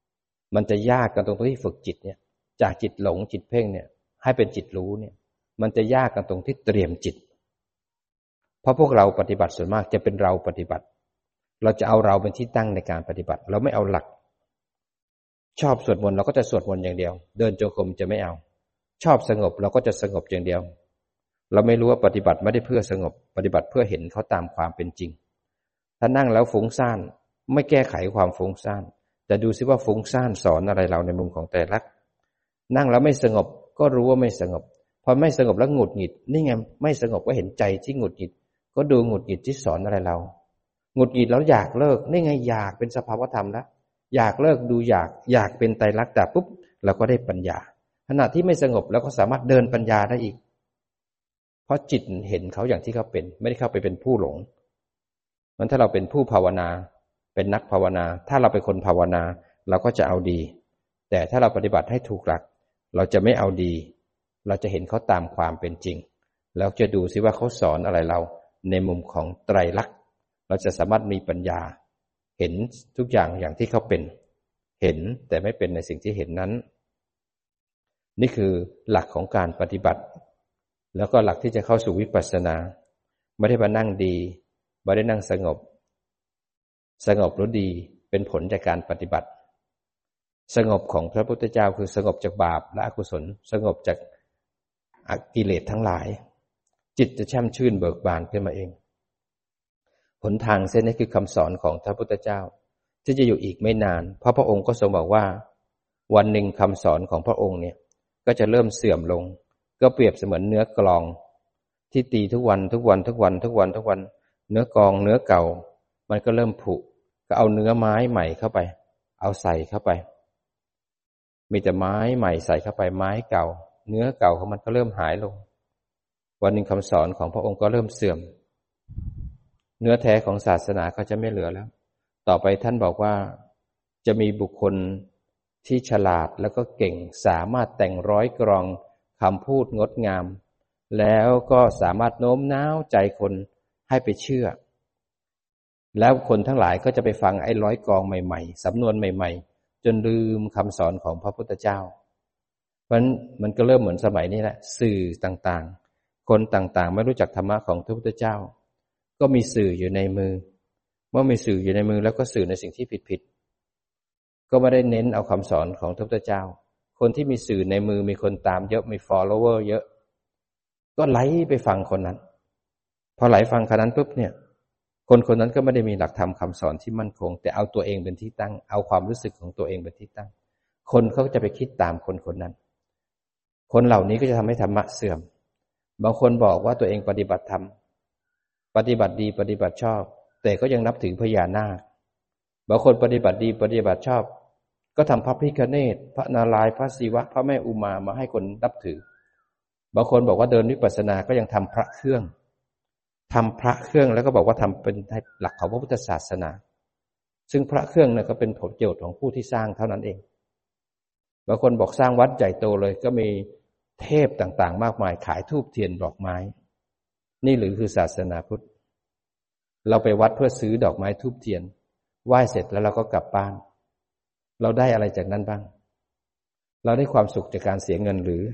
มันจะยากกันตรงที่ฝึกจิตเนี่ยจากจิตหลงจิตเพ่งเนี่ยให้เป็นจิตรู้เนี่ยมันจะยากกันตรงที่เตรียมจิตเพราะพวกเราปฏิบัติส่วนมากจะเป็นเราปฏิบัติเราจะเอาเราเป็นที่ตั้งในการปฏิบัติเราไม่เอาหลักชอบสวดมนต์เราก็จะสวดมนต์อย่างเดียวเดินจงกรมจะไม่เอาชอบสงบเราก็จะสงบอย่างเดียวเราไม่รู้ว่าปฏิบัติไม่ได้เพื่อสงบปฏิบัติเพื่อเห็นเขาตามความเป็นจริงถ้านั่งแล้วฟุ้งซ่านไม่แก้ไขความฟุ้งซ่านแต่ดูซิว่าฟุ้งซ่านสอนอะไรเราในมุมของแต่ละนั่งแล้วไม่สงบก็รู้ว่าไม่สงบพอไม่สงบแล้วหงุดหงิดนี่ไงไม่สงบก็เห็นใจที่หงุดหงิดก็ดูหงุดหงิดที่สอนอะไรเราหงุดหงิดแล้วอยากเลิกนี่ไงอยากเป็นสภาวธรรมแล้วอยากเลิกดูอยากอยากเป็นไตรลักษณ์แต่ปุ๊บเราก็ได้ปัญญาขณะที่ไม่สงบแล้วก็สามารถเดินปัญญาได้อีกเพราะจิตเห็นเขาอย่างที่เขาเป็นไม่ได้เข้าไปเป็นผู้หลงมันถ้าเราเป็นผู้ภาวนาเป็นนักภาวนาถ้าเราเป็นคนภาวนาเราก็จะเอาดีแต่ถ้าเราปฏิบัติให้ถูกหลักเราจะไม่เอาดีเราจะเห็นเขาตามความเป็นจริงแล้วจะดูซิว่าเขาสอนอะไรเราในมุมของไตรลักษณ์เราจะสามารถมีปัญญาเห็นทุกอย่างอย่างที่เขาเป็นเห็นแต่ไม่เป็นในสิ่งที่เห็นนั้นนี่คือหลักของการปฏิบัติแล้วก็หลักที่จะเข้าสู่วิปัสสนาไม่ได้มานั่งดีไม่ได้นั่งสงบสงบหรือดีเป็นผลจากการปฏิบัติสงบของพระพุทธเจ้าคือสงบจากบาปและอกุศลสงบจากกิเลสทั้งหลายจิตจะแช่มชื่นเบิกบานขึ้นมาเองหนทางเส้นนี้คือคำสอนของพระพุทธเจ้าที่จะอยู่อีกไม่นานเพราะพระองค์ก็ทรงบอกว่าวันหนึ่งคำสอนของพระองค์เนี่ยก็จะเริ่มเสื่อมลงก็เปรียบเสมือนเนื้อกลองที่ตีทุกวันทุกวันทุกวันทุกวันทุกวันเนื้อกลองเนื้อเก่ามันก็เริ่มผุก็เอาเนื้อไม้ใหม่เข้าไปเอาใส่เข้าไปมีแต่ไม้ใหม่ใส่เข้าไปไม้เก่าเนื้อเก่าของมันก็เริ่มหายลงวันหนึ่งคำสอนของพระองค์ก็เริ่มเสื่อมเนื้อแท้ของศาสนาก็จะไม่เหลือแล้วต่อไปท่านบอกว่าจะมีบุคคลที่ฉลาดแล้วก็เก่งสามารถแต่งร้อยกรองคำพูดงดงามแล้วก็สามารถโน้มน้าวใจคนให้ไปเชื่อแล้วคนทั้งหลายก็จะไปฟังไอ้ร้อยกรองใหม่ๆสำนวนใหม่ๆจนลืมคำสอนของพระพุทธเจ้าเพราะฉะนั้นมันก็เริ่มเหมือนสมัยนี้แหละสื่อต่างๆคนต่างๆไม่รู้จักธรรมะของพระพุทธเจ้าก็มีสื่ออยู่ในมือเมื่อมีสื่ออยู่ในมือแล้วก็สื่อในสิ่งที่ผิดๆก็ไม่ได้เน้นเอาคำสอนของพระพุทธเจ้าคนที่มีสื่อในมือมีคนตามเยอะมี follower เยอะก็ไหลไปฟังคนนั้นพอไหลฟังคนนั้นปุ๊บเนี่ยคนคนนั้นก็ไม่ได้มีหลักธรรมคำสอนที่มั่นคงแต่เอาตัวเองเป็นที่ตั้งเอาความรู้สึกของตัวเองเป็นที่ตั้งคนเขาก็จะไปคิดตามคนคนนั้นคนเหล่านี้ก็จะทำให้ธรรมะเสื่อมบางคนบอกว่าตัวเองปฏิบัติธรรมปฏิบัติดีปฏิบัติชอบแต่ก็ยังนับถือพญานาคบางคนปฏิบัติดีปฏิบัติชอบก็ทำพระพิฆเนศพระนารายณ์พระศิวะพระแม่อุมามาให้คนนับถือบางคนบอกว่าเดินวิปัสสนาก็ยังทำพระเครื่องทำพระเครื่องแล้วก็บอกว่าทำเป็นหลักของพระพุทธศาสนาซึ่งพระเครื่องเนี่ยก็เป็นผลประโยชน์ของผู้ที่สร้างเท่านั้นเองบางคนบอกสร้างวัดใหญ่โตเลยก็มีเทพต่างๆมากมายขายธูปเทียนดอกไม้นี่หรือคือศาสนาพุทธเราไปวัดเพื่อซื้อดอกไม้ธูปเทียนไหว้เสร็จแล้วเราก็กลับบ้านเราได้อะไรจากนั้นบ้างเราได้ความสุขจากการเสียเงินหรือ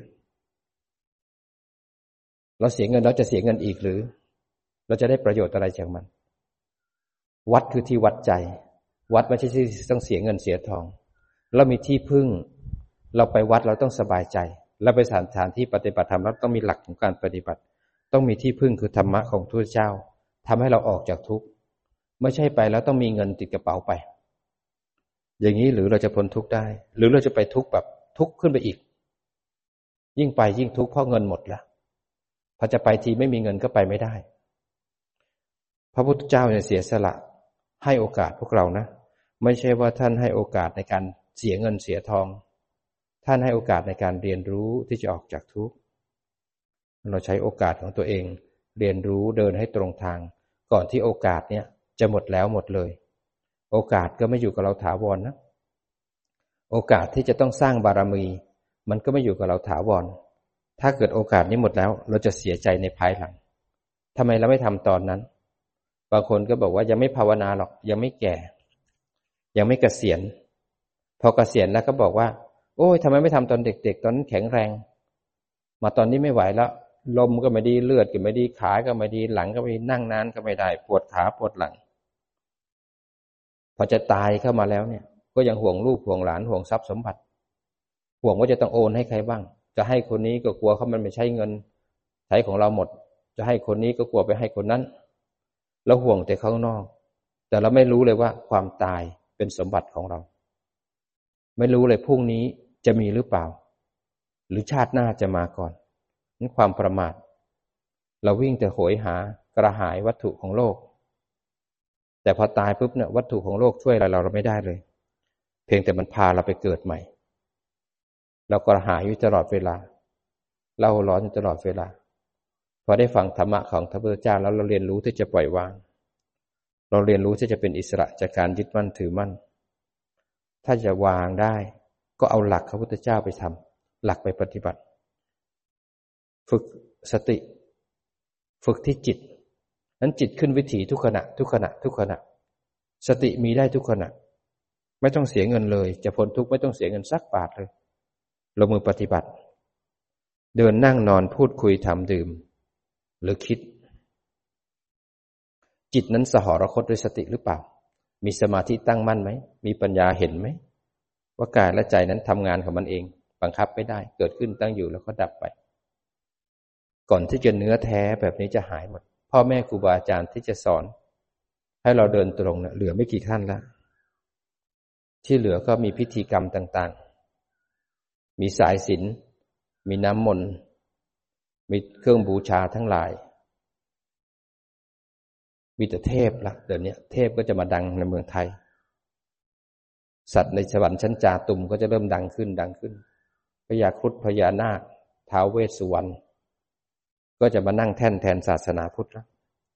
เราเสียเงินแล้วจะเสียเงินอีกหรือเราจะได้ประโยชน์อะไรจากมันวัดคือที่วัดใจวัดไม่ใช่ที่ต้องเสียเงินเสียทองเรามีที่พึ่งเราไปวัดเราต้องสบายใจเราไปสถานที่ปฏิบัติธรรมเราต้องมีหลักของการปฏิบัติต้องมีที่พึ่งคือธรรมะของพระพุทธเจ้าทำให้เราออกจากทุกข์ไม่ใช่ไปแล้วต้องมีเงินติดกระเป๋าไปอย่างนี้หรือเราจะพ้นทุกข์ได้หรือเราจะไปทุกข์แบบทุกข์ขึ้นไปอีกยิ่งไปยิ่งทุกข์เพราะเงินหมดแล้วพอจะไปทีไม่มีเงินก็ไปไม่ได้พระพุทธเจ้าเนี่ยเสียสละให้โอกาสพวกเรานะไม่ใช่ว่าท่านให้โอกาสในการเสียเงินเสียทองท่านให้โอกาสในการเรียนรู้ที่จะออกจากทุกข์เราใช้โอกาสของตัวเองเรียนรู้เดินให้ตรงทางก่อนที่โอกาสเนี่ยจะหมดแล้วหมดเลยโอกาสก็ไม่อยู่กับเราถาวรนะโอกาสที่จะต้องสร้างบารมีมันก็ไม่อยู่กับเราถาวรถ้าเกิดโอกาสนี้หมดแล้วเราจะเสียใจในภายหลังทำไมเราไม่ทำตอนนั้นบางคนก็บอกว่ายังไม่ภาวนาหรอกยังไม่แก่ยังไม่เกษียณพอเกษียณแล้วก็บอกว่าโอ้ยทำไมไม่ทำตอนเด็กๆตอนนั้นแข็งแรงมาตอนนี้ไม่ไหวแล้วลมก็ไม่ดีเลือดก็ไม่ดีขาก็ไม่ดีหลังก็ไม่ดีนั่งนานก็ไม่ได้ปวดขาปวดหลังพอจะตายเข้ามาแล้วเนี่ยก็ยังห่วงลูกห่วงหลานห่วงทรัพย์สมบัติห่วงว่าจะต้องโอนให้ใครบ้างจะให้คนนี้ก็กลัวเขามันไม่ใช้เงินใช้ของเราหมดจะให้คนนี้ก็กลัวไปให้คนนั้นแล้วห่วงแต่ข้างนอกแต่เราไม่รู้เลยว่าความตายเป็นสมบัติของเราไม่รู้เลยพรุ่งนี้จะมีหรือเปล่าหรือชาติหน้าจะมาก่อนนั่นความประมาทเราวิ่งแต่โหยหากระหายวัตถุของโลกแต่พอตายปุ๊บเนี่ยวัตถุของโลกช่วยอะไรเราเราไม่ได้เลยเพียงแต่มันพาเราไปเกิดใหม่เรากระหายอยู่ตลอดเวลาเราร้อนอยู่ตลอดเวลาพอได้ฟังธรรมะของพระพุทธเจ้าแล้วเราเรียนรู้ที่จะปล่อยวางเราเรียนรู้ที่จะเป็นอิสระจากการยึดมั่นถือมั่นถ้าจะวางได้ก็เอาหลักพระพุทธเจ้าไปทำหลักไปปฏิบัติฝึกสติฝึกที่จิตนั้นจิตขึ้นวิถีทุกขณะทุกขณะทุกขณะสติมีได้ทุกขณะไม่ต้องเสียเงินเลยจะพ้นทุกข์ไม่ต้องเสียเงินสักบาทเลยลงมือปฏิบัติเดินนั่งนอนพูดคุยทำดื่มหรือคิดจิตนั้นสหรคตด้วยสติหรือเปล่ามีสมาธิตั้งมั่นไหมมีปัญญาเห็นไหมว่ากายและใจนั้นทำงานของมันเองบังคับไม่ได้เกิดขึ้นตั้งอยู่แล้วก็ดับไปก่อนที่จะเนื้อแท้แบบนี้จะหายหมดพ่อแม่ครูบาอาจารย์ที่จะสอนให้เราเดินตรงเนี่ยเหลือไม่กี่ขั้นแล้วที่เหลือก็มีพิธีกรรมต่างๆมีสายศีลมีน้ำมนต์มีเครื่องบูชาทั้งหลายมีแต่เทพละเดี๋ยวนี้เทพก็จะมาดังในเมืองไทยสัตว์ในสวรรค์ชั้นจาตุมก็จะเริ่มดังขึ้นดังขึ้นพญาครุฑพญานาคท้าวเวสสุวรรณก็จะมานั่งแท่นแทนศาสนาพุทธแล้ว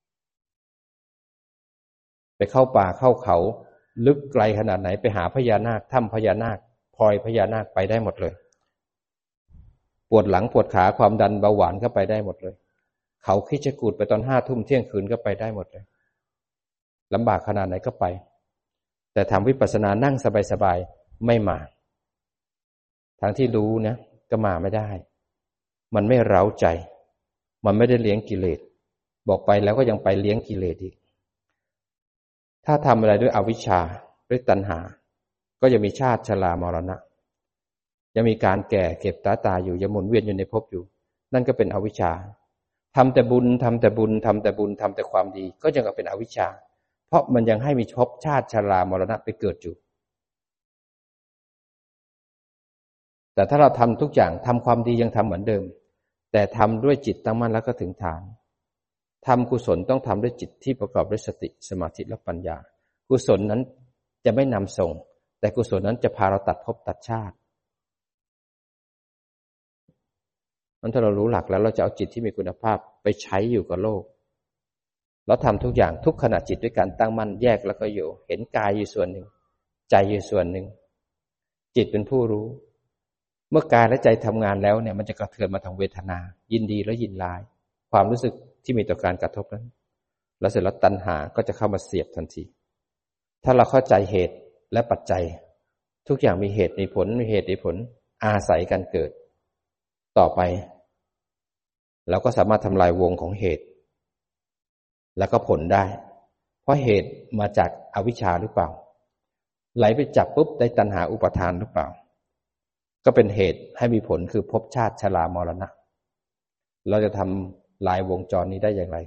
ไปเข้าป่าเข้าเขาลึกไกลขนาดไหนไปหาพญานาคถ้ำพญานาคพลอยพญานาคไปได้หมดเลยปวดหลังปวดขาความดันเบาหวานก็ไปได้หมดเลยเขาคิดจะกูดไปตอนห้าทุ่มเที่ยงคืนก็ไปได้หมดเลยลำบากขนาดไหนก็ไปแต่ทำวิปัสสนานั่งสบายๆไม่มาทั้งที่รู้นะก็มาไม่ได้มันไม่เร้าใจมันไม่ได้เลี้ยงกิเลสบอกไปแล้วก็ยังไปเลี้ยงกิเลสอีกถ้าทำอะไรด้วยอวิชชาด้วยตัณหาก็จะมีชาติชรามรณะยังมีการแก่เก็บตาตายอยู่ยังหมุนเวียนอยู่ในภพอยู่นั่นก็เป็นอวิชชาทำแต่บุญทำแต่บุญทำแต่บุญทำแต่ความดีก็ยังเป็นอวิชชาเพราะมันยังให้มีภพชาติชรามรณะไปเกิดอยู่แต่ถ้าเราทำทุกอย่างทำความดียังทำเหมือนเดิมแต่ทำด้วยจิตตั้งมั่นแล้วก็ถึงฐานทำกุศลต้องทำด้วยจิตที่ประกอบด้วยสติสมาธิและปัญญากุศลนั้นจะไม่นำส่งแต่กุศลนั้นจะพาเราตัดภพตัดชาตินั้นถ้าเรารู้หลักแล้วเราจะเอาจิตที่มีคุณภาพไปใช้อยู่กับโลกเราทำทุกอย่างทุกขณะจิตด้วยการตั้งมั่นแยกแล้วก็อยู่เห็นกายอยู่ส่วนหนึ่งใจอยู่ส่วนหนึ่งจิตเป็นผู้รู้เมื่อกายและใจทำงานแล้วเนี่ยมันจะกระเทือนมาทางเวทนายินดีและยินร้ายความรู้สึกที่มีต่อการกระทบนั้นแล้วเสร็จแล้วตัณหาก็จะเข้ามาเสียบทันทีถ้าเราเข้าใจเหตุและปัจจัยทุกอย่างมีเหตุมีผลมีเหตุมีผลอาศัยกันเกิดต่อไปเราก็สามารถทำลายวงของเหตุแล้วก็ผลได้เพราะเหตุมาจากอวิชชาหรือเปล่าไหลไปจับปุ๊บได้ตัณหาอุปาทานหรือเปล่าก็เป็นเหตุให้มีผลคือภพชาติชรามรณะเราจะทำลายวงจรนี้ได้อย่างไร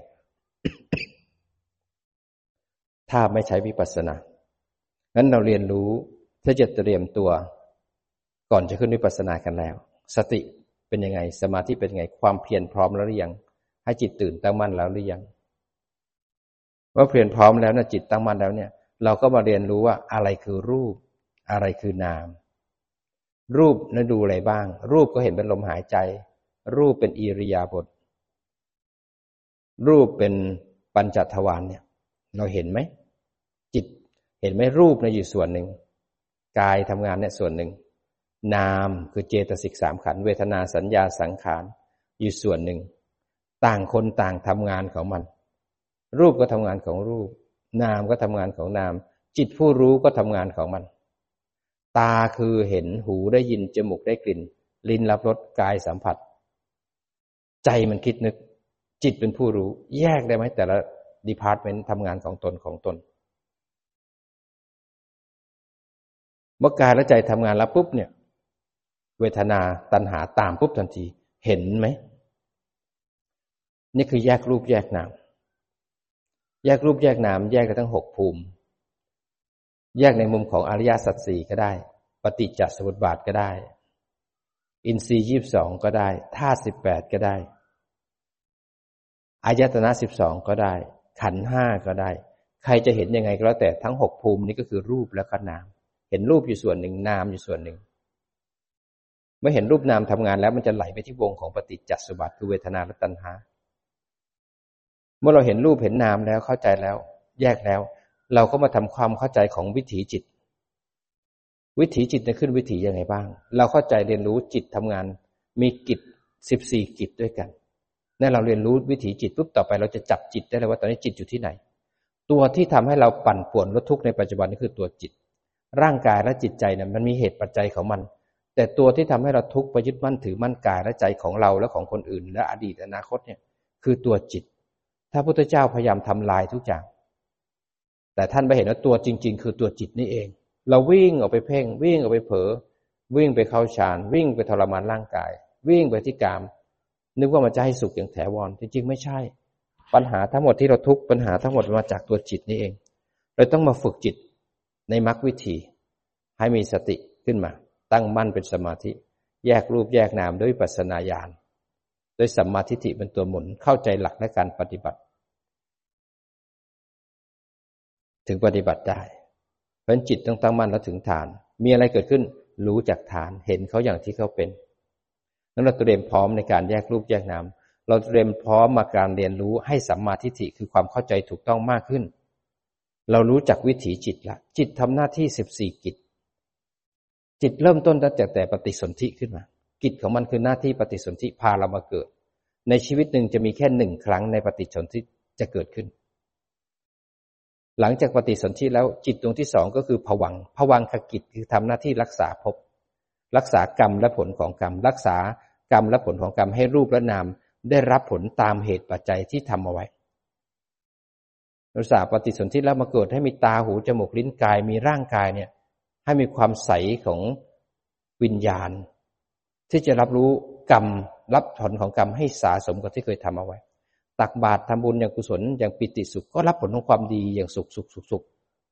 ถ้าไม่ใช้วิปัสสนางั้นเราเรียนรู้ถ้าจะเตรียมตัวก่อนจะขึ้นวิปัสสนากันแล้วสติเป็นยังไงสมาธิเป็นยังไงความเพียรพร้อมแล้วหรือยังให้จิตตื่นตั้งมั่นแล้วหรือยังว่าเพียรพร้อมแล้วนะจิตตั้งมั่นแล้วเนี่ยเราก็มาเรียนรู้ว่าอะไรคือรูปอะไรคือนามรูปนั้นดูอะไรบ้างรูปก็เห็นเป็นลมหายใจรูปเป็นอิริยาบถรูปเป็นปัญจทวารเนี่ยเราเห็นไหมจิตเห็นไหมรูปเนี่ยอยู่ส่วนหนึ่งกายทำงานเนี่ยส่วนหนึ่งนามคือเจตสิกสามขันธ์เวทนาสัญญาสังขารอยู่ส่วนหนึ่งต่างคนต่างทำงานของมันรูปก็ทำงานของรูปนามก็ทำงานของนามจิตผู้รู้ก็ทำงานของมันตาคือเห็นหูได้ยินจมูกได้กลิ่นลิ้นรับรสกายสัมผัสใจมันคิดนึกจิตเป็นผู้รู้แยกได้ไหมแต่ละดีพาร์ตเมนต์ทำงานของตนของตนเมื่อกายและใจทำงานแล้วปุ๊บเนี่ยเวทนาตัณหาตามปุ๊บทันทีเห็นไหมนี่คือแยกรูปแยกนามแยกรูปแยกนามแยกกันทั้งหกภูมิแยกในมุมของอริยสัจสี่ก็ได้ปฏิจจสมุปบาทก็ได้อินทรีย์ยี่สิบสองก็ได้ธาตุสิบแปดก็ได้อายตนะสิบสองก็ได้ขันธ์ห้าก็ได้ใครจะเห็นยังไงก็แล้วแต่ทั้งหกภูมินี้ก็คือรูปและก็นามเห็นรูปอยู่ส่วนหนึ่งนามอยู่ส่วนหนึ่งเมื่อเห็นรูปนามทำงานแล้วมันจะไหลไปที่วงของปฏิจจสมุปบาทคือเวทนาและตัณหาเมื่อเราเห็นรูปเห็นนามแล้วเข้าใจแล้วแยกแล้วเราก็มาทำความเข้าใจของวิถีจิตวิถีจิตจะขึ้นวิถียังไงบ้างเราเข้าใจเรียนรู้จิตทำงานมีกิจสิบสี่กิจด้วยกันนั่นเราเรียนรู้วิถีจิตปุ๊บต่อไปเราจะจับจิตได้เลยว่าตอนนี้จิตอยู่ที่ไหนตัวที่ทำให้เราปั่นป่วนลดทุกข์ในปัจจุบันนี่คือตัวจิตร่างกายและจิตใจเนี่ยมันมีเหตุปัจจัยของมันแต่ตัวที่ทำให้เราทุกข์ไปยึดมั่นถือมั่นกายและใจของเราและของคนอื่นและอดีตอนาคตเนี่ยคือตัวจิตถ้าพุทธเจ้าพยายามทำลายทุกอย่างแต่ท่านไปเห็นว่าตัวจริงๆคือตัวจิตนี่เองเราวิ่งออกไปเพ่งวิ่งออกไปเผลอวิ่งไปเข้าฌานวิ่งไปทรมานร่างกายวิ่งไปที่กามนึกว่ามันจะให้สุขอย่างแถวรจริงๆไม่ใช่ปัญหาทั้งหมดที่เราทุกข์ปัญหาทั้งหมดมาจากตัวจิตนี่เองเราต้องมาฝึกจิตในมรรควิธีให้มีสติขึ้นมาตั้งมั่นเป็นสมาธิแยกรูปแยกนามด้วยวิปัสสนาญาณโดยสัมมาทิฏฐิเป็นตัวหมุนเข้าใจหลักในการปฏิบัติถึงปฏิบัติได้เพราะฉะนั้นจิตต้องตั้งมั่นแล้วถึงฐานมีอะไรเกิดขึ้นรู้จากฐานเห็นเขาอย่างที่เขาเป็นนั้นเราเตรียมพร้อมในการแยกรูปแยกนามเราเตรียมพร้อมมาการเรียนรู้ให้สัมมาทิฏฐิคือความเข้าใจถูกต้องมากขึ้นเรารู้จักวิถีจิตละจิตทำหน้าที่สิบสี่กิจจิตเริ่มต้นตั้งแต่แต่ปฏิสนธิขึ้นมากิจของมันคือหน้าที่ปฏิสนธิพาเรามาเกิดในชีวิตหนึ่งจะมีแค่หนึ่งครั้งในปฏิสนธิจะเกิดขึ้นหลังจากปฏิสนธิแล้วจิตดวงที่สองก็คือภวังค์ภวังคกิจคือทำหน้าที่รักษาภพรักษากรรมและผลของกรรมรักษากรรมและผลของกรรมให้รูปและนามได้รับผลตามเหตุปัจจัยที่ทำเอาไว้รักษาปฏิสนธิแล้วมาเกิดให้มีตาหูจมูกลิ้นกายมีร่างกายเนี่ยให้มีความใสของวิญญาณที่จะรับรู้กรรมรับผลของกรรมให้สะสมกับที่เคยทำเอาไว้ตักบาตรทำบุญอย่างกุศลอย่างปิติสุขก็รับผลของความดีอย่างสุขสุขสุขสุข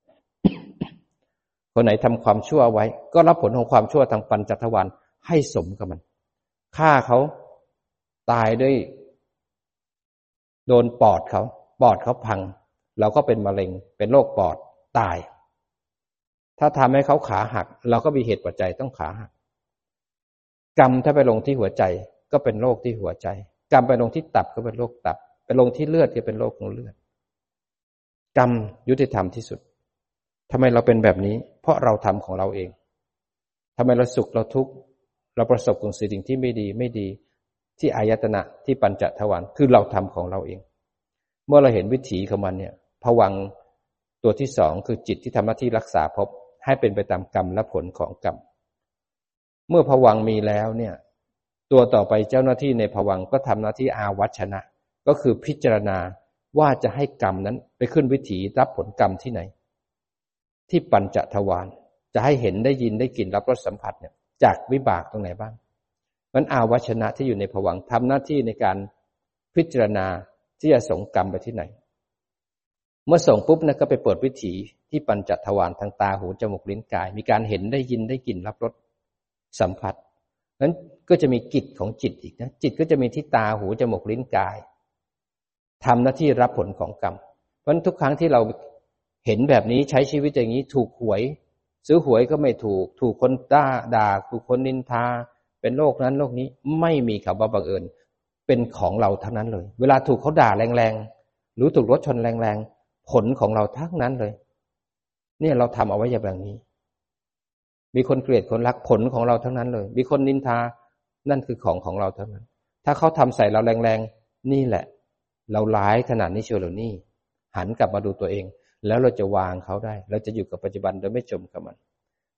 คนไหนทำความชั่วไว้ก็รับผลของความชั่วทางปัญจทวารให้สมกับมันฆ่าเขาตายด้วยโดนปอดเขาปอดเขาพังเราก็เป็นมะเร็งเป็นโรคปอดตายถ้าทำให้เขาขาหักเราก็มีเหตุปัจจัยต้องขาหักกรรมถ้าไปลงที่หัวใจก็เป็นโรคที่หัวใจกรรมไปลงที่ตับก็เป็นโรคตับไปลงที่เลือดก็เป็นโรคของเลือดกรรมยุติธรรมที่สุดทำไมเราเป็นแบบนี้เพราะเราทำของเราเองทำไมเราสุขเราทุกข์เราประสบกับสิ่งที่ไม่ดีไม่ดีที่อายตนะที่ปัญจทวารคือเราทำของเราเองเมื่อเราเห็นวิถีของมันเนี่ยภวังค์ตัวที่สองคือจิตที่ทำหน้าที่รักษาภพให้เป็นไปตามกรรมและผลของกรรมเมื่อภวังค์มีแล้วเนี่ยตัวต่อไปเจ้าหน้าที่ในภวังค์ก็ทำหน้าที่อาวัชนะก็คือพิจารณาว่าจะให้กรรมนั้นไปขึ้นวิถีรับผลกรรมที่ไหนที่ปัญจทวารจะให้เห็นได้ยินได้กลิ่นรับรสสัมผัสเนี่ยจากวิบากตรงไหนบ้างมันอาวัชนะที่อยู่ในภวังค์ทำหน้าที่ในการพิจารณาที่จะส่งกรรมไปที่ไหนเมื่อส่งปุ๊บนะก็ไปเปิดวิถีที่ปัญจทวารทางตาหูจมูกลิ้นกายมีการเห็นได้ยินได้กลิ่นรับรสสัมผัสนั้นก็จะมีกิจของจิตอีกนะจิตก็จะมีที่ตาหูจมูกลิ้นกายทำหน้าที่รับผลของกรรมเพราะฉะนั้นทุกครั้งที่เราเห็นแบบนี้ใช้ชีวิตอย่างนี้ถูกหวยซื้อหวยก็ไม่ถูกถูกคนด่าด่าถูกคนนินทาเป็นโรคนั้นโรคนี้ไม่มีคำว่าบังเอิญเป็นของเราทั้งนั้นเลยเวลาถูกเขาด่าแรงๆหรือถูกรถชนแรงๆผลของเราทั้งนั้นเลยเนี่ยเราทำเอาไว้อย่างนี้มีคนเกลียดคนรักผลของเราทั้งนั้นเลยมีคนนินทานั่นคือของของเราทั้งนั้นถ้าเขาทำใส่เราแรงๆนี่แหละเราร้ายขนาดนี้เชียวหรือนี่หันกลับมาดูตัวเองแล้วเราจะวางเขาได้เราจะอยู่กับปัจจุบันโดยไม่จมกับมัน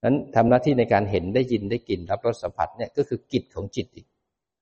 นั้นทำหน้าที่ในการเห็นได้ยินได้กลิ่นรับรสสัมผัสเนี่ยก็คือกิจของจิตอีก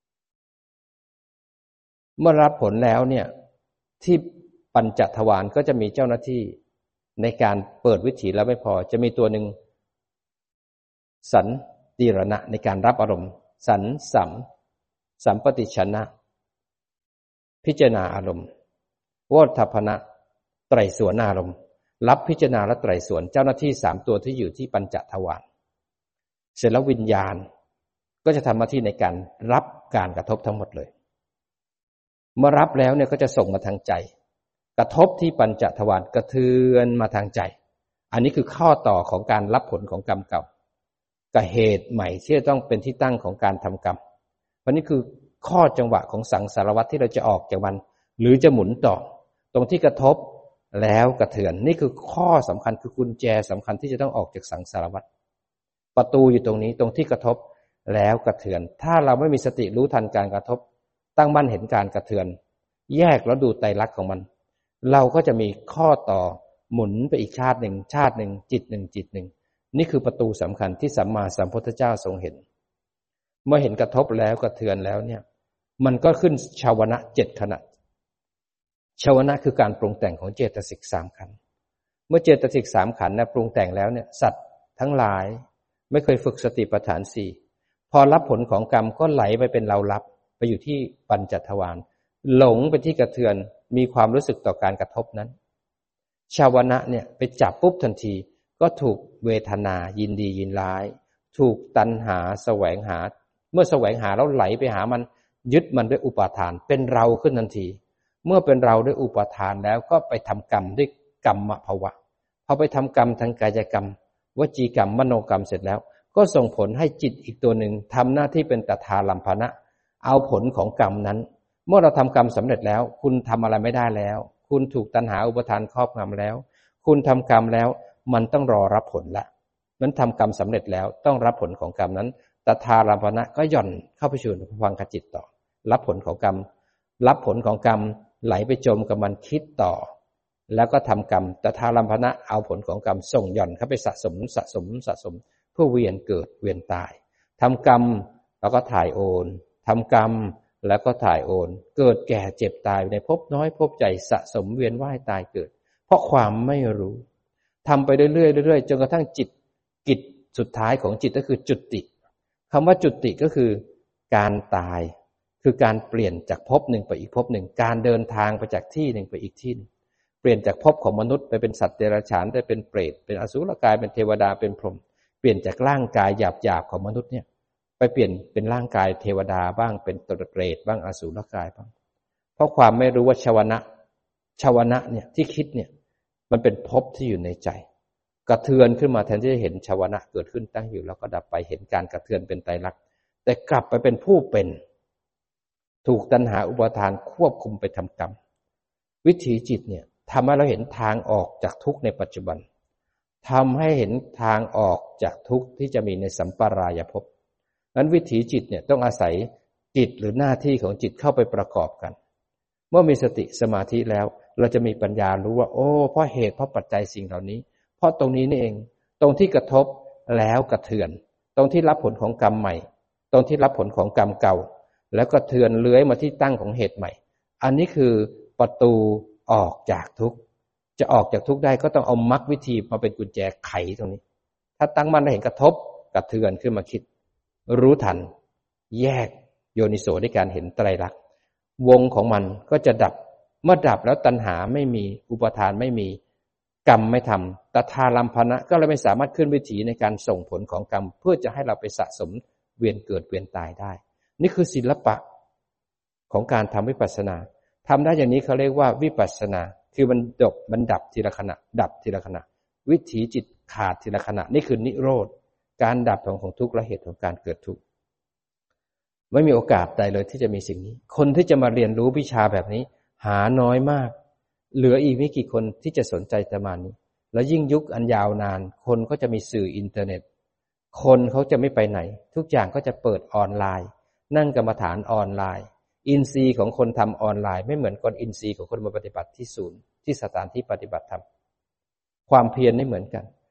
เมื่อรับผลแล้วเนี่ยที่ปัญจทวารก็จะมีเจ้าหน้าที่ในการเปิดวิถีแล้วไม่พอจะมีตัวหนึ่งสันติรณะในการรับอารมณ์สันสัมสัมปติชนะพิจารณาอารมณ์โวทัพพนะไตรสวนอารมณ์รับพิจารณาและไตรสวนเจ้าหน้าที่สามตัวที่อยู่ที่ปัญจทวารเสร็จแล้ววิญญาณก็จะทำหน้าที่ในการรับการกระทบทั้งหมดเลยเมื่อรับแล้วเนี่ยก็จะส่งมาทางใจกระทบที่ปัญจทวารกระเทือนมาทางใจอันนี้คือข้อต่อของการรับผลของกรรมเก่ากับเหตุใหม่ที่จะต้องเป็นที่ตั้งของการทำกรรมเพราะนี่คือข้อจังหวะของสังสารวัฏที่เราจะออกจากมันหรือจะหมุนต่อตรงที่กระทบแล้วกระเทือนนี่คือข้อสำคัญคือกุญแจสำคัญที่จะต้องออกจากสังสารวัฏประตูอยู่ตรงนี้ตรงที่กระทบแล้วกระเทือนถ้าเราไม่มีสติรู้ทันการกระทบตั้งมั่นเห็นการกระเทือนแยกแล้วดูไตรลักษณ์ของมันเราก็จะมีข้อต่อหมุนไปอีกชาติหนึ่งชาติหนึ่งจิตหนึ่งจิตหนึ่งนี่คือประตูสำคัญที่สัมมาสัมพุทธเจ้าทรงเห็นเมื่อเห็นกระทบแล้วกระเทือนแล้วเนี่ยมันก็ขึ้นชาวนะเจ็ดขณะชาวนะคือการปรุงแต่งของเจตสิกสามขันธ์เมื่อเจตสิกสามขันธ์นะปรุงแต่งแล้วเนี่ยสัตว์ทั้งหลายไม่เคยฝึกสติปัฏฐานสี่พอรับผลของกรรมก็ไหลไปเป็นเรารับไปอยู่ที่ปัญจทวารหลงไปที่กระเทือนมีความรู้สึกต่อการกระทบนั้นชาวนะเนี่ยไปจับปุ๊บทันทีก็ถูกเวทนายินดียินร้ายถูกตัณหาแสวงหาเมื่อแสวงหาแล้วไหลไปหามันยึดมันด้วยอุปาทานเป็นเราขึ้นทันทีเมื่อเป็นเราด้วยอุปาทานแล้วก็ไปทำกรรมด้วยกรรมภวะพอไปทำกรรมทางกายกรรมวจีกรรมมโนกรรมเสร็จแล้วก็ส่งผลให้จิตอีกตัวหนึ่งทำหน้าที่เป็นตถาลัมภนะเอาผลของกรรมนั้นเมื่อเราทำกรรมสำเร็จแล้วคุณทำอะไรไม่ได้แล้วคุณถูกตัณหาอุปาทานครอบงำแล้วคุณทำกรรมแล้วมันต้องรอรับผลละนั้นทำกรรมสำเร็จแล้วต้องรับผลของกรรมนั้นตถาลัมภนะก็หย่อนเข้าไปสู่ภวังคจิตต่อรับผลของกรรมรับผลของกรรมไหลไปจมกับมันคิดต่อแล้วก็ทำกรรมตถาลัมภนะเอาผลของกรรมส่งหย่อนเข้าไปสะสมสะสมสะสมเพื่อเวียนเกิดเวียนตายทำกรรมแล้วก็ถ่ายโอนทำกรรมแล้วก็ถ่ายโอนเกิดแก่เจ็บตายในภพน้อยภพใหญ่สะสมเวียนว่ายตายเกิดเพราะความไม่รู้ทำไปเรื่อยๆเรื่อยๆจนกระทั่งจิตกิจสุดท้ายของจิตก็คือจุติคำว่าจุติก็คือการตายคือการเปลี่ยนจากภพหนึ่งไปอีกภพหนึ่งการเดินทางไปจากที่หนึ่งไปอีกที่นึงเปลี่ยนจากภพของมนุษย์ไปเป็นสัตว์เดรัจฉานไปเป็นเปรตเป็นอสุรกายเป็นเทวดาเป็นพรหมเปลี่ยนจากร่างกายหยาบๆของมนุษย์เนี่ยไปเปลี่ยนเป็นร่างกายเทวดาบ้างเป็นตรเปรตบ้างอสุรกายบ้างเพราะความไม่รู้ว่าชวนะชวนะเนี่ยที่คิดเนี่ยมันเป็นภพที่อยู่ในใจกระเทือนขึ้นมาแทนที่จะเห็นชวนะเกิดขึ้นตั้งอยู่แล้วก็ดับไปเห็นการกระเทือนเป็นไตรลักษณ์แต่กลับไปเป็นผู้เป็นถูกตัณหาอุปาทานควบคุมไปทำกรรมวิถีจิตเนี่ยทำให้เราเห็นทางออกจากทุกข์ในปัจจุบันทำให้เห็นทางออกจากทุกข์ที่จะมีในสัมปรายภพนั้นวิถีจิตเนี่ยต้องอาศัยจิตหรือหน้าที่ของจิตเข้าไปประกอบกันเมื่อมีสติสมาธิแล้วเราจะมีปัญญารู้ว่าโอ้เพราะเหตุเพราะปัจจัยสิ่งเหล่านี้เพราะตรงนี้นี่เองตรงที่กระทบแล้วกระเทือนตรงที่รับผลของกรรมใหม่ตรงที่รับผลของกรรมเก่าแล้วก็เทือนเลื้อยมาที่ตั้งของเหตุใหม่อันนี้คือประตูออกจากทุกข์จะออกจากทุกข์ได้ก็ต้องเอามรรควิธีมาเป็นกุญแจไขตรงนี้ถ้าตั้งมั่นได้เห็นกระทบกระเทือนขึ้นมาคิดรู้ทันแยกโยนิโสด้วยการเห็นไตรลักษณ์วงของมันก็จะดับเมื่อดับแล้วตัณหาไม่มีอุปาทานไม่มีกรรมไม่ทำตถาลัมภนะก็เลยไม่สามารถขึ้นวิถีในการส่งผลของกรรมเพื่อจะให้เราไปสะสมเวียนเกิดเวียนตายได้นี่คือศิลปะของการทำวิปัสสนาทำได้อย่างนี้เขาเรียกว่าวิปัสสนาคือมันดบมันดับทีละขณะดับทีละขณะวิถีจิตขาดทีละขณะนี่คือนิโรธการดับของของทุกข์และเหตุของการเกิดทุกข์ไม่มีโอกาสใดเลยที่จะมีสิ่งนี้คนที่จะมาเรียนรู้วิชาแบบนี้หาน้อยมากเหลืออีกไม่กี่คนที่จะสนใจประมาณนี้แล้วยิ่งยุคอันยาวนานคนก็จะมีสื่ออินเทอร์เน็ตคนเขาจะไม่ไปไหนทุกอย่างก็จะเปิดออนไลน์นั่งกรรมฐานออนไลน์อินทรีย์ของคนทำออนไลน์ไม่เหมือนคนอินทรีย์ของคนมาปฏิบัติที่ศูนย์ที่สถานที่ปฏิบัติธรรมความเพียรไม่เหมือนกัน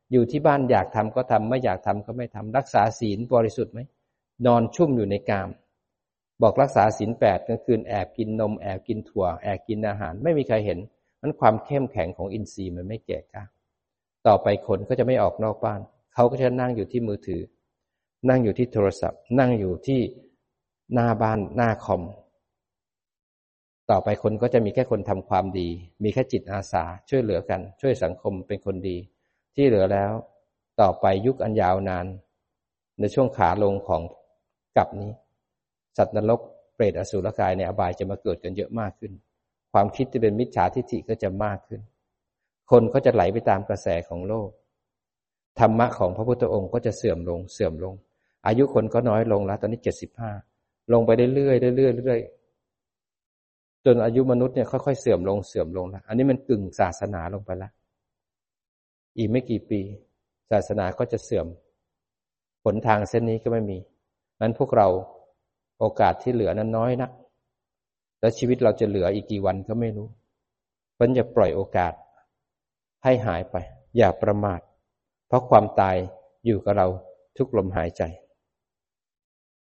อยู่ที่บ้านอยากทำก็ทำไม่อยากทำก็ไม่ทำรักษาศีลบริสุทธิ์ไหมนอนชุ่มอยู่ในกามบอกรักษาศีลแปดกลางคืนแอบกินนมแอบกินถั่วแอบกินอาหารไม่มีใครเห็นนั้นความเข้มแข็งของอินทรีย์มันไม่แก่กล้าต่อไปคนก็จะไม่ออกนอกบ้านเขาก็จะนั่งอยู่ที่มือถือนั่งอยู่ที่โทรศัพท์นั่งอยู่ที่หน้าบ้านหน้าคอมต่อไปคนก็จะมีแค่คนทำความดีมีแค่จิตอาสาช่วยเหลือกันช่วยสังคมเป็นคนดีที่เหลือแล้วต่อไปยุคอันยาวนานในช่วงขาลงของกลับนี้สัตว์นรกเปรตอสุรกายในอบายจะมาเกิดกันเยอะมากขึ้นความคิดที่เป็นมิจฉาทิฏฐิก็จะมากขึ้นคนก็จะไหลไปตามกระแสของโลกธรรมะของพระพุทธองค์ก็จะเสื่อมลงเสื่อมลงอายุคนก็น้อยลงแล้วตอนนี้เจ็ดสิบห้าลงไปเรื่อยๆเรื่อยๆเรื่อยๆจนอายุมนุษย์เนี่ยค่อยๆเสื่อมลงเสื่อมลงแล้วอันนี้มันกึ่งศาสนาลงไปแล้วอีกไม่กี่ปีศาสนาก็จะเสื่อมหนทางเส้นนี้ก็ไม่มีนั้นพวกเราโอกาสที่เหลือนั้นน้อยนักแล้วชีวิตเราจะเหลืออีกกี่วันก็ไม่รู้เพราะอย่าปล่อยโอกาสให้หายไปอย่าประมาทเพราะความตายอยู่กับเราทุกลมหายใจ